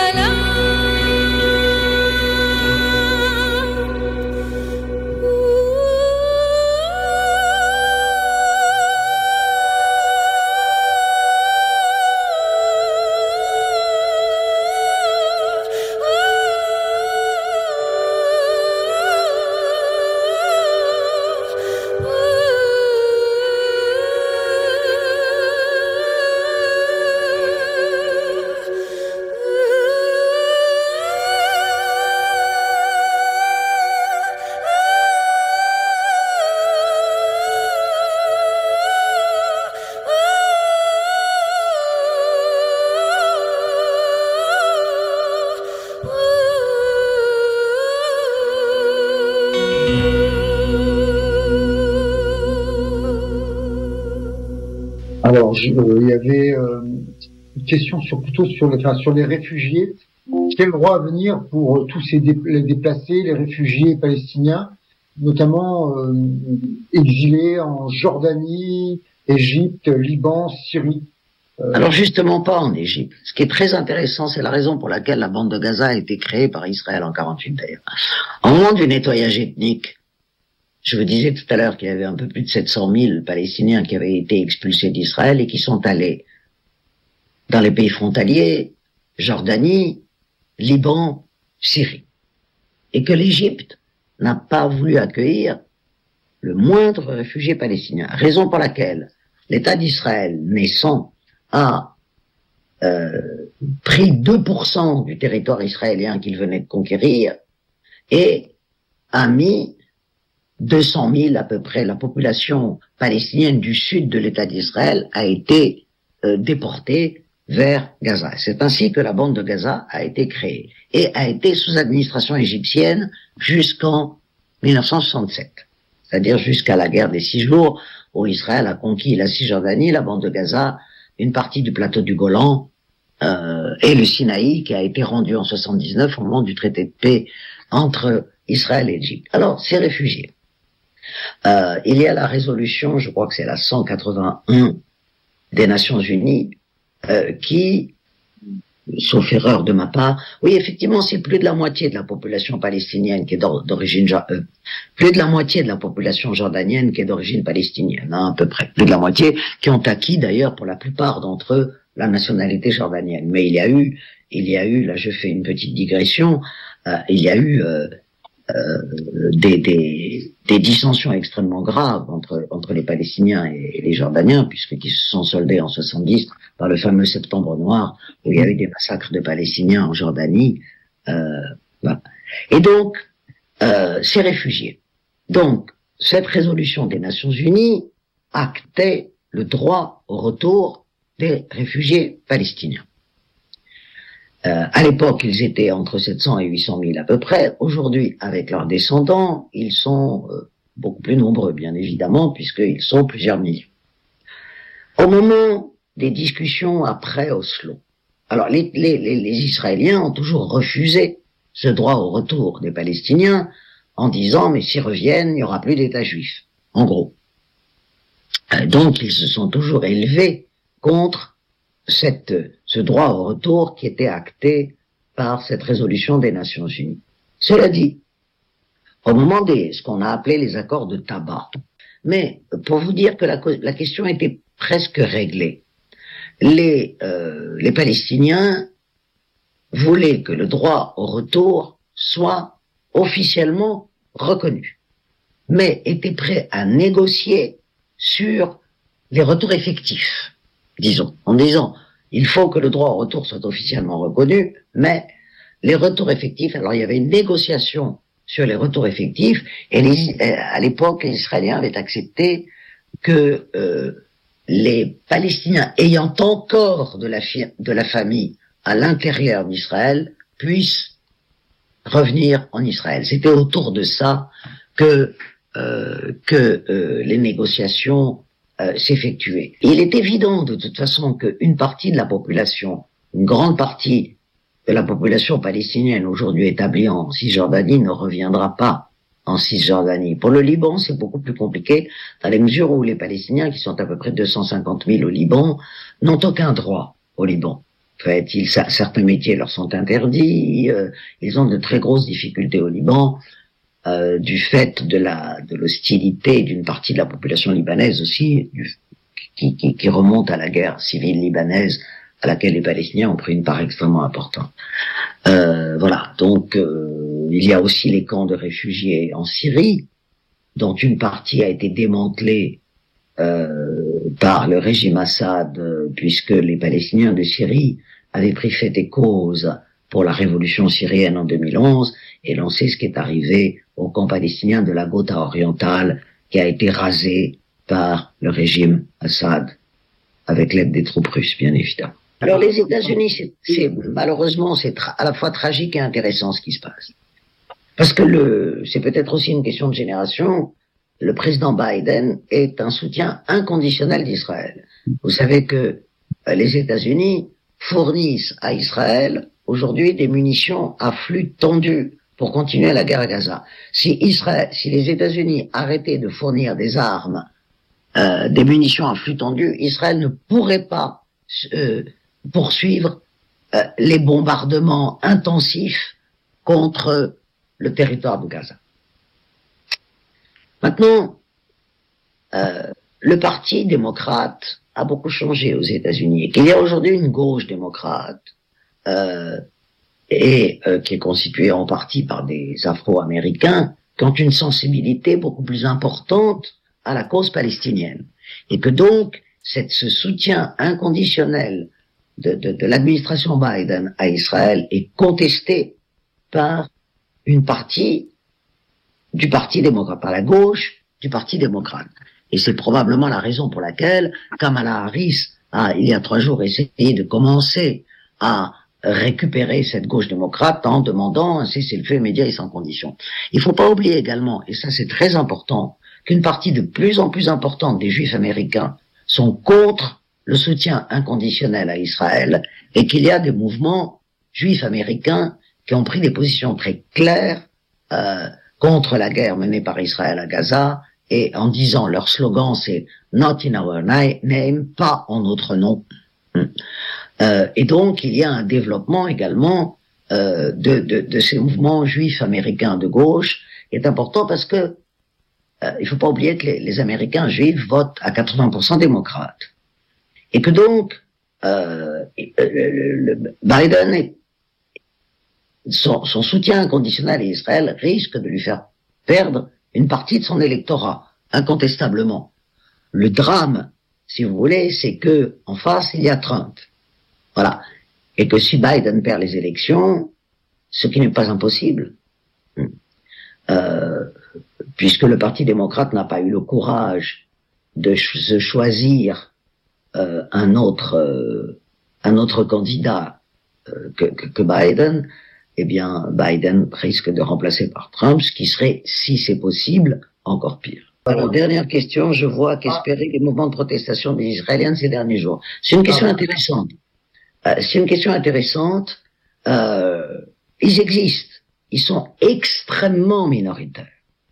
Alors, il y avait une question plutôt sur les réfugiés. Quel droit à venir pour tous les déplacés, les réfugiés palestiniens, notamment exilés en Jordanie, Égypte, Liban, Syrie?
Alors justement pas en Égypte. Ce qui est très intéressant, c'est la raison pour laquelle la bande de Gaza a été créée par Israël en 48 d'ailleurs. Au moment du nettoyage ethnique, je vous disais tout à l'heure qu'il y avait un peu plus de 700 000 Palestiniens qui avaient été expulsés d'Israël et qui sont allés dans les pays frontaliers, Jordanie, Liban, Syrie. Et que l'Égypte n'a pas voulu accueillir le moindre réfugié palestinien. Raison pour laquelle l'État d'Israël, naissant, a pris 2% du territoire israélien qu'il venait de conquérir et a mis 200 000 à peu près, la population palestinienne du sud de l'État d'Israël a été déportée vers Gaza. C'est ainsi que la bande de Gaza a été créée et a été sous administration égyptienne jusqu'en 1967, c'est-à-dire jusqu'à la guerre des 6 jours où Israël a conquis la Cisjordanie, la bande de Gaza, une partie du plateau du Golan et le Sinaï qui a été rendu en 79 au moment du traité de paix entre Israël et l'Égypte. Alors, ces réfugiés. Il y a la résolution, je crois que c'est la 181 des Nations Unies, qui, sauf erreur de ma part, oui, effectivement, c'est plus de la moitié de la population palestinienne qui est d'origine, plus de la moitié de la population jordanienne qui est d'origine palestinienne, hein, à peu près, plus de la moitié, qui ont acquis d'ailleurs pour la plupart d'entre eux la nationalité jordanienne. Mais il y a eu, là je fais une petite digression, il y a eu des dissensions extrêmement graves entre les Palestiniens et les Jordaniens, puisqu'ils se sont soldés en 70 par le fameux Septembre Noir, où il y a eu des massacres de Palestiniens en Jordanie. Voilà. Et donc, ces réfugiés. Donc, cette résolution des Nations Unies actait le droit au retour des réfugiés palestiniens. À l'époque, ils étaient entre 700 et 800 000 à peu près. Aujourd'hui, avec leurs descendants, ils sont beaucoup plus nombreux, bien évidemment, puisqu'ils sont plusieurs millions. Au moment des discussions après Oslo, alors les Israéliens ont toujours refusé ce droit au retour des Palestiniens en disant « mais s'ils reviennent, il n'y aura plus d'État juif », en gros. Donc, ils se sont toujours élevés contre ce droit au retour qui était acté par cette résolution des Nations Unies. Cela dit, au moment ce qu'on a appelé les accords de Tabat, mais pour vous dire que la question était presque réglée, les Palestiniens voulaient que le droit au retour soit officiellement reconnu, mais étaient prêts à négocier sur les retours effectifs. Disons, en disant, il faut que le droit au retour soit officiellement reconnu, mais les retours effectifs, alors il y avait une négociation sur les retours effectifs, et à l'époque, les Israéliens avaient accepté que les Palestiniens ayant encore de la famille à l'intérieur d'Israël puissent revenir en Israël. C'était autour de ça que les négociations s'effectuer. Il est évident de toute façon qu'une partie de la population, une grande partie de la population palestinienne aujourd'hui établie en Cisjordanie ne reviendra pas en Cisjordanie. Pour le Liban, c'est beaucoup plus compliqué dans la mesure où les Palestiniens, qui sont à peu près 250 000 au Liban, n'ont aucun droit au Liban. En fait, certains métiers leur sont interdits, ils ont de très grosses difficultés au Liban, du fait de l'hostilité d'une partie de la population libanaise aussi, qui remonte à la guerre civile libanaise à laquelle les Palestiniens ont pris une part extrêmement importante. Voilà, donc il y a aussi les camps de réfugiés en Syrie, dont une partie a été démantelée par le régime Assad, puisque les Palestiniens de Syrie avaient pris fait et cause pour la révolution syrienne en 2011, et l'on sait ce qui est arrivé au camp palestinien de la Ghouta orientale, qui a été rasé par le régime Assad, avec l'aide des troupes russes, bien évidemment. Alors les États-Unis, malheureusement, c'est à la fois tragique et intéressant ce qui se passe. Parce que c'est peut-être aussi une question de génération, le président Biden est un soutien inconditionnel d'Israël. Vous savez que les États-Unis fournissent à Israël aujourd'hui des munitions à flux tendu pour continuer la guerre à Gaza. Si les États-Unis arrêtaient de fournir des armes, des munitions à flux tendu, Israël ne pourrait pas poursuivre les bombardements intensifs contre le territoire de Gaza. Maintenant, le Parti démocrate a beaucoup changé aux États-Unis et qu'il y a aujourd'hui une gauche démocrate qui est constituée en partie par des Afro-Américains qui ont une sensibilité beaucoup plus importante à la cause palestinienne. Et que donc, ce soutien inconditionnel de l'administration Biden à Israël est contesté par une partie du Parti démocrate, par la gauche du Parti démocrate. Et c'est probablement la raison pour laquelle Kamala Harris a, il y a 3 jours, essayé de commencer à récupérer cette gauche démocrate en demandant un cessez-le-feu immédiat et sans condition. Il faut pas oublier également, et ça c'est très important, qu'une partie de plus en plus importante des Juifs américains sont contre le soutien inconditionnel à Israël et qu'il y a des mouvements juifs américains qui ont pris des positions très claires contre la guerre menée par Israël à Gaza et en disant leur slogan c'est « Not in our name », pas en notre nom. Et donc il y a un développement également de ces mouvements juifs américains de gauche qui est important parce que il faut pas oublier que les Américains juifs votent à 80% démocrates. Et que donc, Biden, son soutien inconditionnel à Israël risque de lui faire perdre une partie de son électorat, incontestablement. Le drame, si vous voulez, c'est que en face, il y a Trump. Voilà. Et que si Biden perd les élections, ce qui n'est pas impossible, puisque le Parti démocrate n'a pas eu le courage de se choisir un autre candidat que Biden, eh bien Biden risque de remplacer par Trump, ce qui serait, si c'est possible, encore pire. Alors, dernière question, je vois qu'espérer les mouvements de protestation des Israéliens ces derniers jours. C'est une question intéressante. Ils existent. Ils sont extrêmement minoritaires.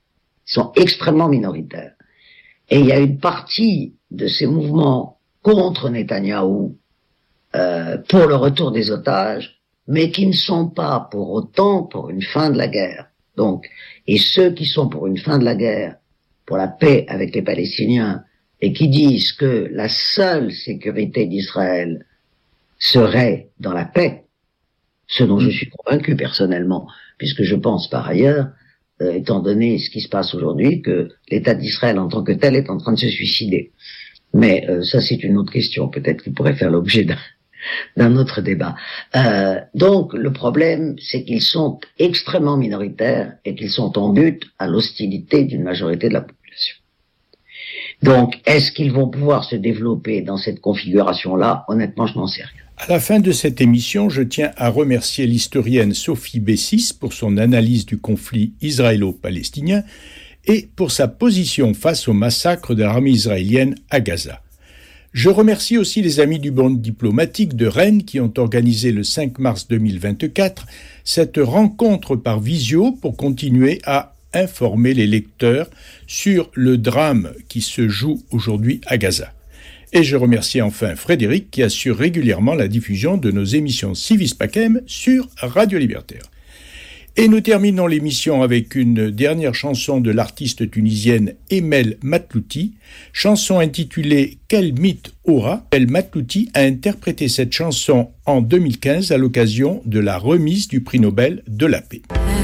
Et il y a une partie de ces mouvements contre Netanyahou pour le retour des otages, mais qui ne sont pas pour autant pour une fin de la guerre. Donc, et ceux qui sont pour une fin de la guerre, pour la paix avec les Palestiniens, et qui disent que la seule sécurité d'Israël serait dans la paix, ce dont je suis convaincu personnellement, puisque je pense par ailleurs, étant donné ce qui se passe aujourd'hui, que l'État d'Israël en tant que tel est en train de se suicider. Mais ça c'est une autre question, peut-être qu'il pourrait faire l'objet d'un autre débat. Donc le problème, c'est qu'ils sont extrêmement minoritaires et qu'ils sont en but à l'hostilité d'une majorité de la population. Donc, est-ce qu'ils vont pouvoir se développer dans cette configuration-là? Honnêtement, je n'en sais rien.
À la fin de cette émission, je tiens à remercier l'historienne Sophie Bessis pour son analyse du conflit israélo-palestinien et pour sa position face au massacre de l'armée israélienne à Gaza. Je remercie aussi les amis du monde diplomatique de Rennes qui ont organisé le 5 mars 2024 cette rencontre par visio pour continuer à informer les lecteurs sur le drame qui se joue aujourd'hui à Gaza. Et je remercie enfin Frédéric qui assure régulièrement la diffusion de nos émissions Civis Pacem sur Radio Libertaire. Et nous terminons l'émission avec une dernière chanson de l'artiste tunisienne Emel Matlouti, chanson intitulée « Quel mythe aura ». El Matlouti a interprété cette chanson en 2015 à l'occasion de la remise du prix Nobel de la paix.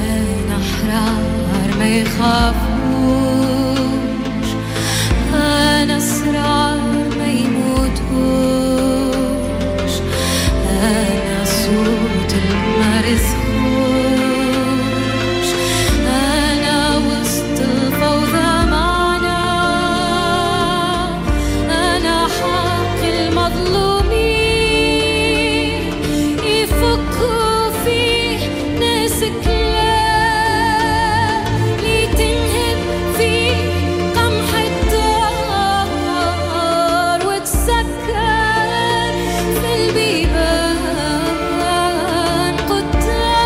وتسكر.
'Cause في البيبان قدام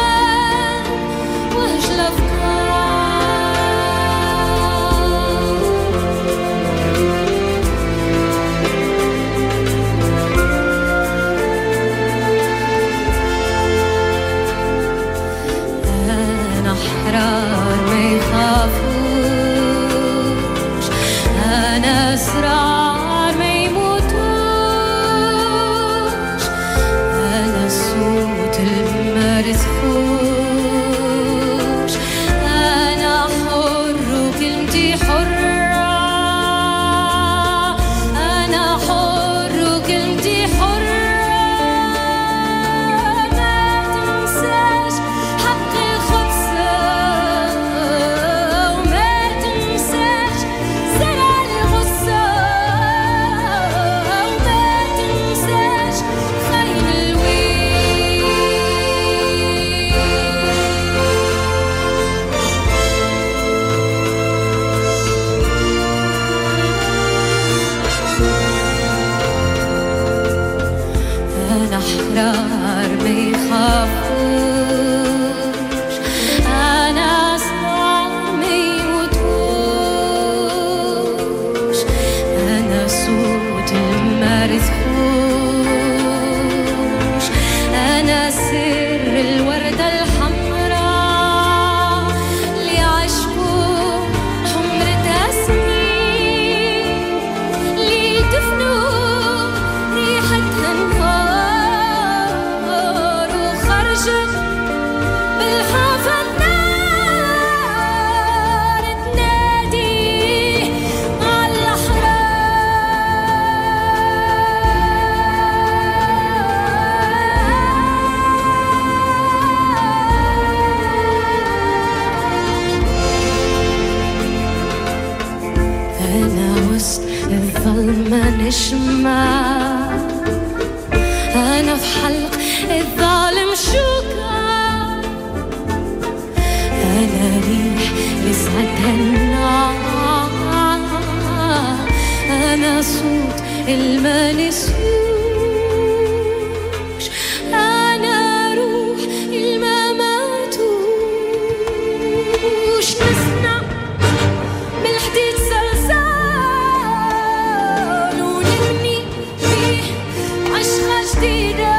الظلمة نشمة أنا في حلق الظالم شوكة أنا ريح لسعتها النار أنا صوت المنسوش أنا روح المماتوش نصنع من الحديد صلصال ونبني فيه عشقة جديدة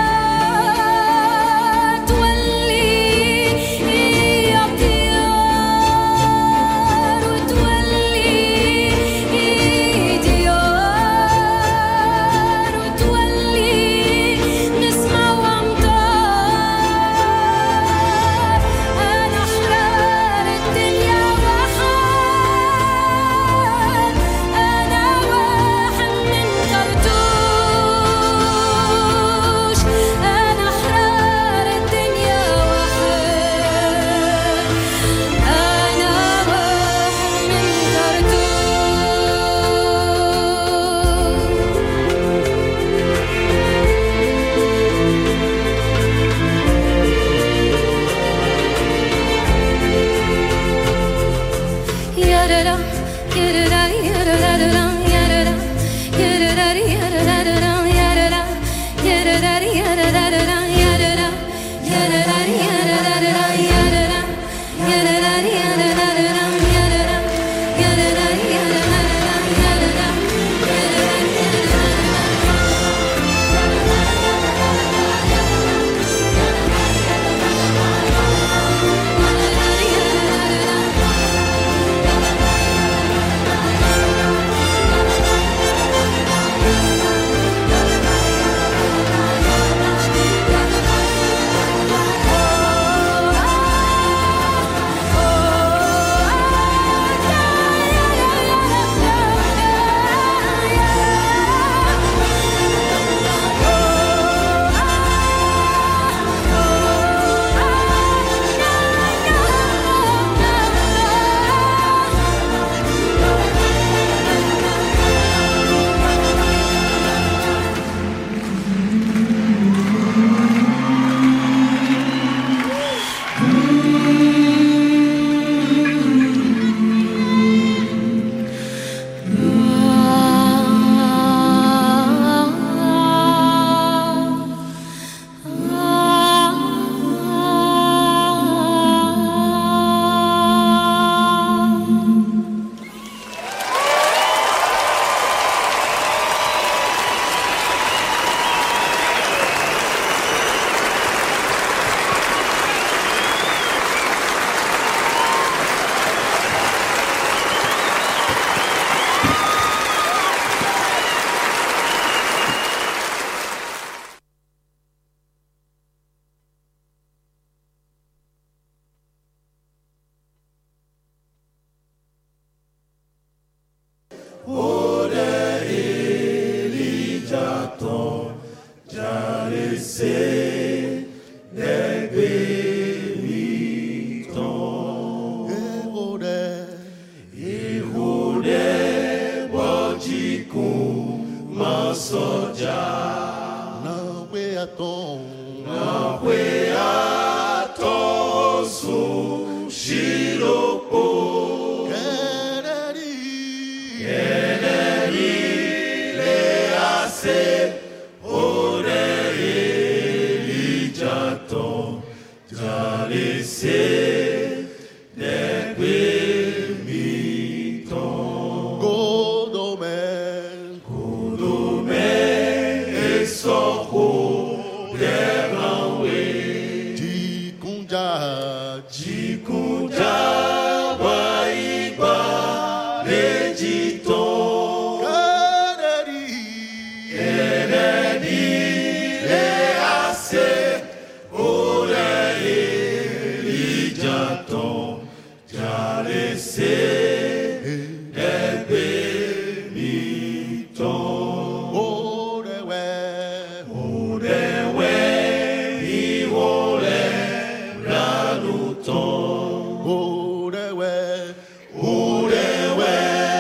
Odewe,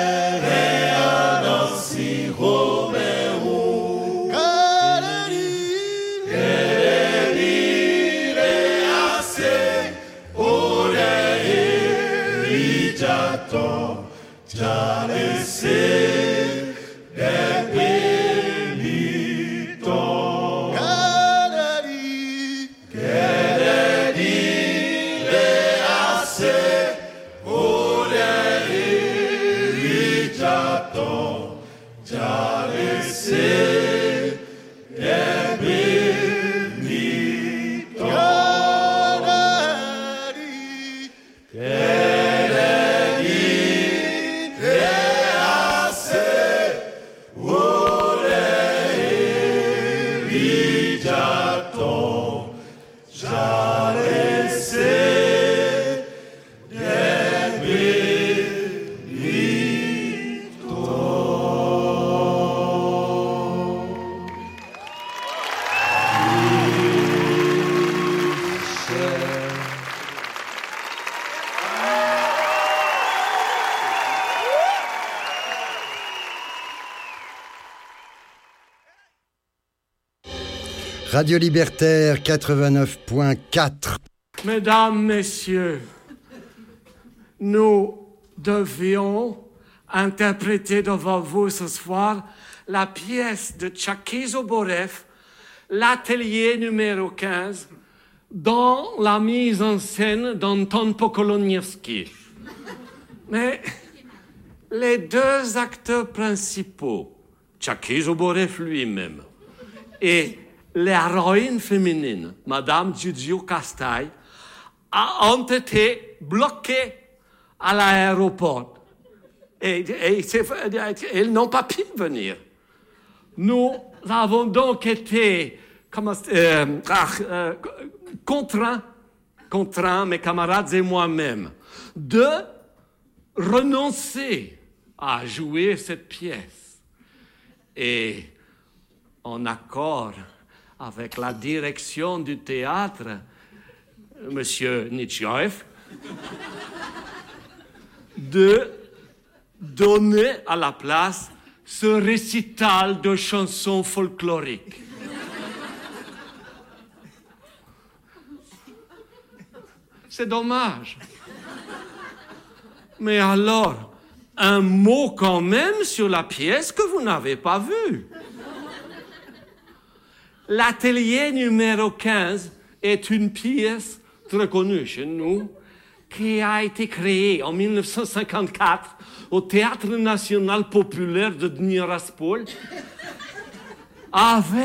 Radio Libertaire 89.4.
Mesdames, Messieurs, nous devions interpréter devant vous ce soir la pièce de Tcháky Zoborev, l'atelier numéro 15, dans la mise en scène d'Anton Pokolonievski. Mais les deux acteurs principaux, Tcháky Zoborev lui-même et l'héroïne féminine, Madame Giorgio Castaille, ont été bloqués à l'aéroport. Et ils n'ont pas pu venir. Nous avons donc été contraints, mes camarades et moi-même, de renoncer à jouer cette pièce. Et en accord avec la direction du théâtre, Monsieur Nitchaev, de donner à la place ce récital de chansons folkloriques. C'est dommage. Mais alors, un mot quand même sur la pièce que vous n'avez pas vue. L'atelier numéro 15 est une pièce très connue chez nous qui a été créée en 1954 au Théâtre National Populaire de Dniraspol avec...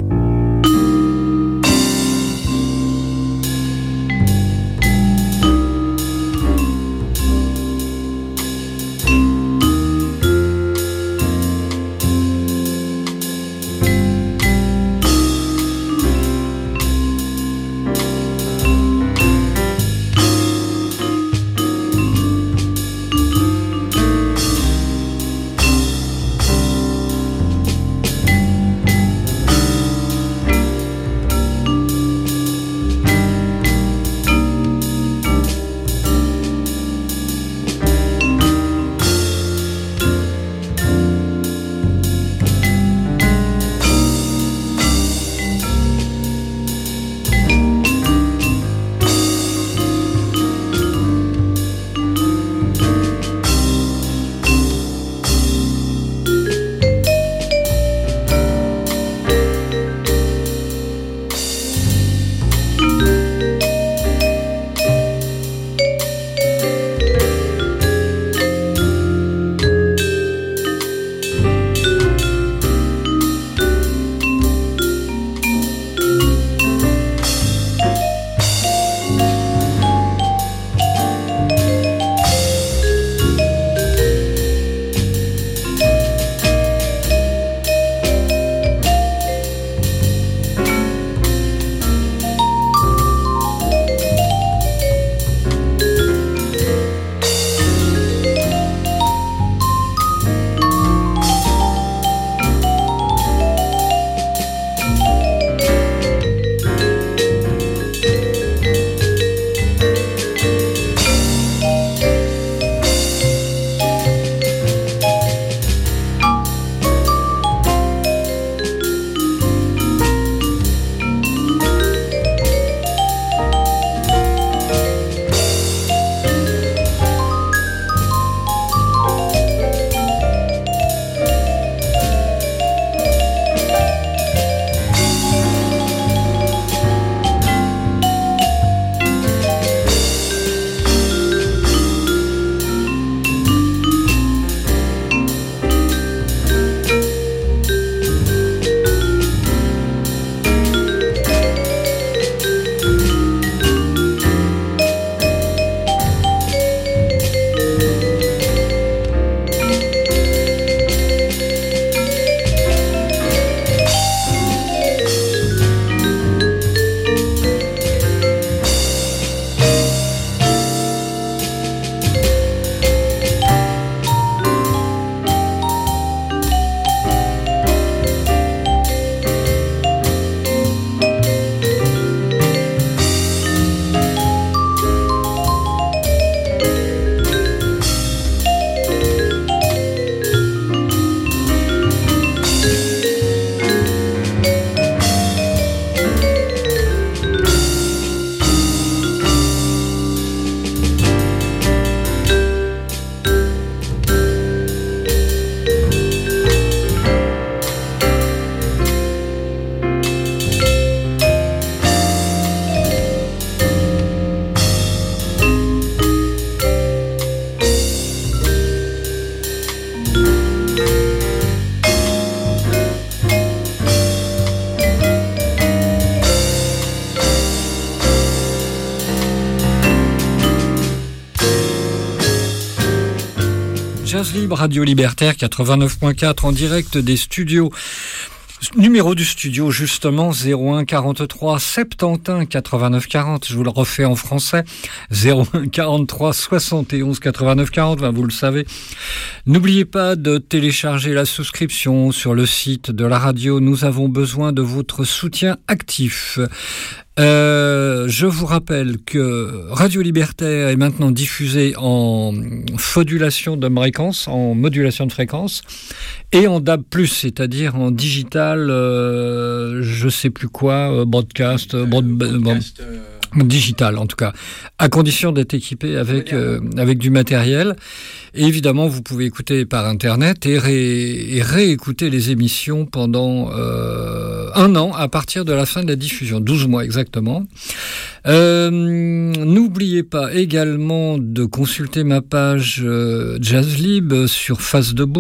Jazz Libre, Radio Libertaire 89.4 en direct des studios. Numéro du studio justement 01 43 71 89 40. Je vous le refais en français 01 43 71 89 40. Ben, vous le savez. N'oubliez pas de télécharger la souscription sur le site de la radio. Nous avons besoin de votre soutien actif. Je vous rappelle que Radio Libertaire est maintenant diffusée en modulation de fréquence et en DAB+, c'est-à-dire en digital, je sais plus quoi, broadcast, digital en tout cas, à condition d'être équipé avec du matériel. Et évidemment, vous pouvez écouter par Internet et réécouter les émissions pendant 1 an à partir de la fin de la diffusion, 12 mois exactement. N'oubliez pas également de consulter ma page Jazzlib sur Facebook.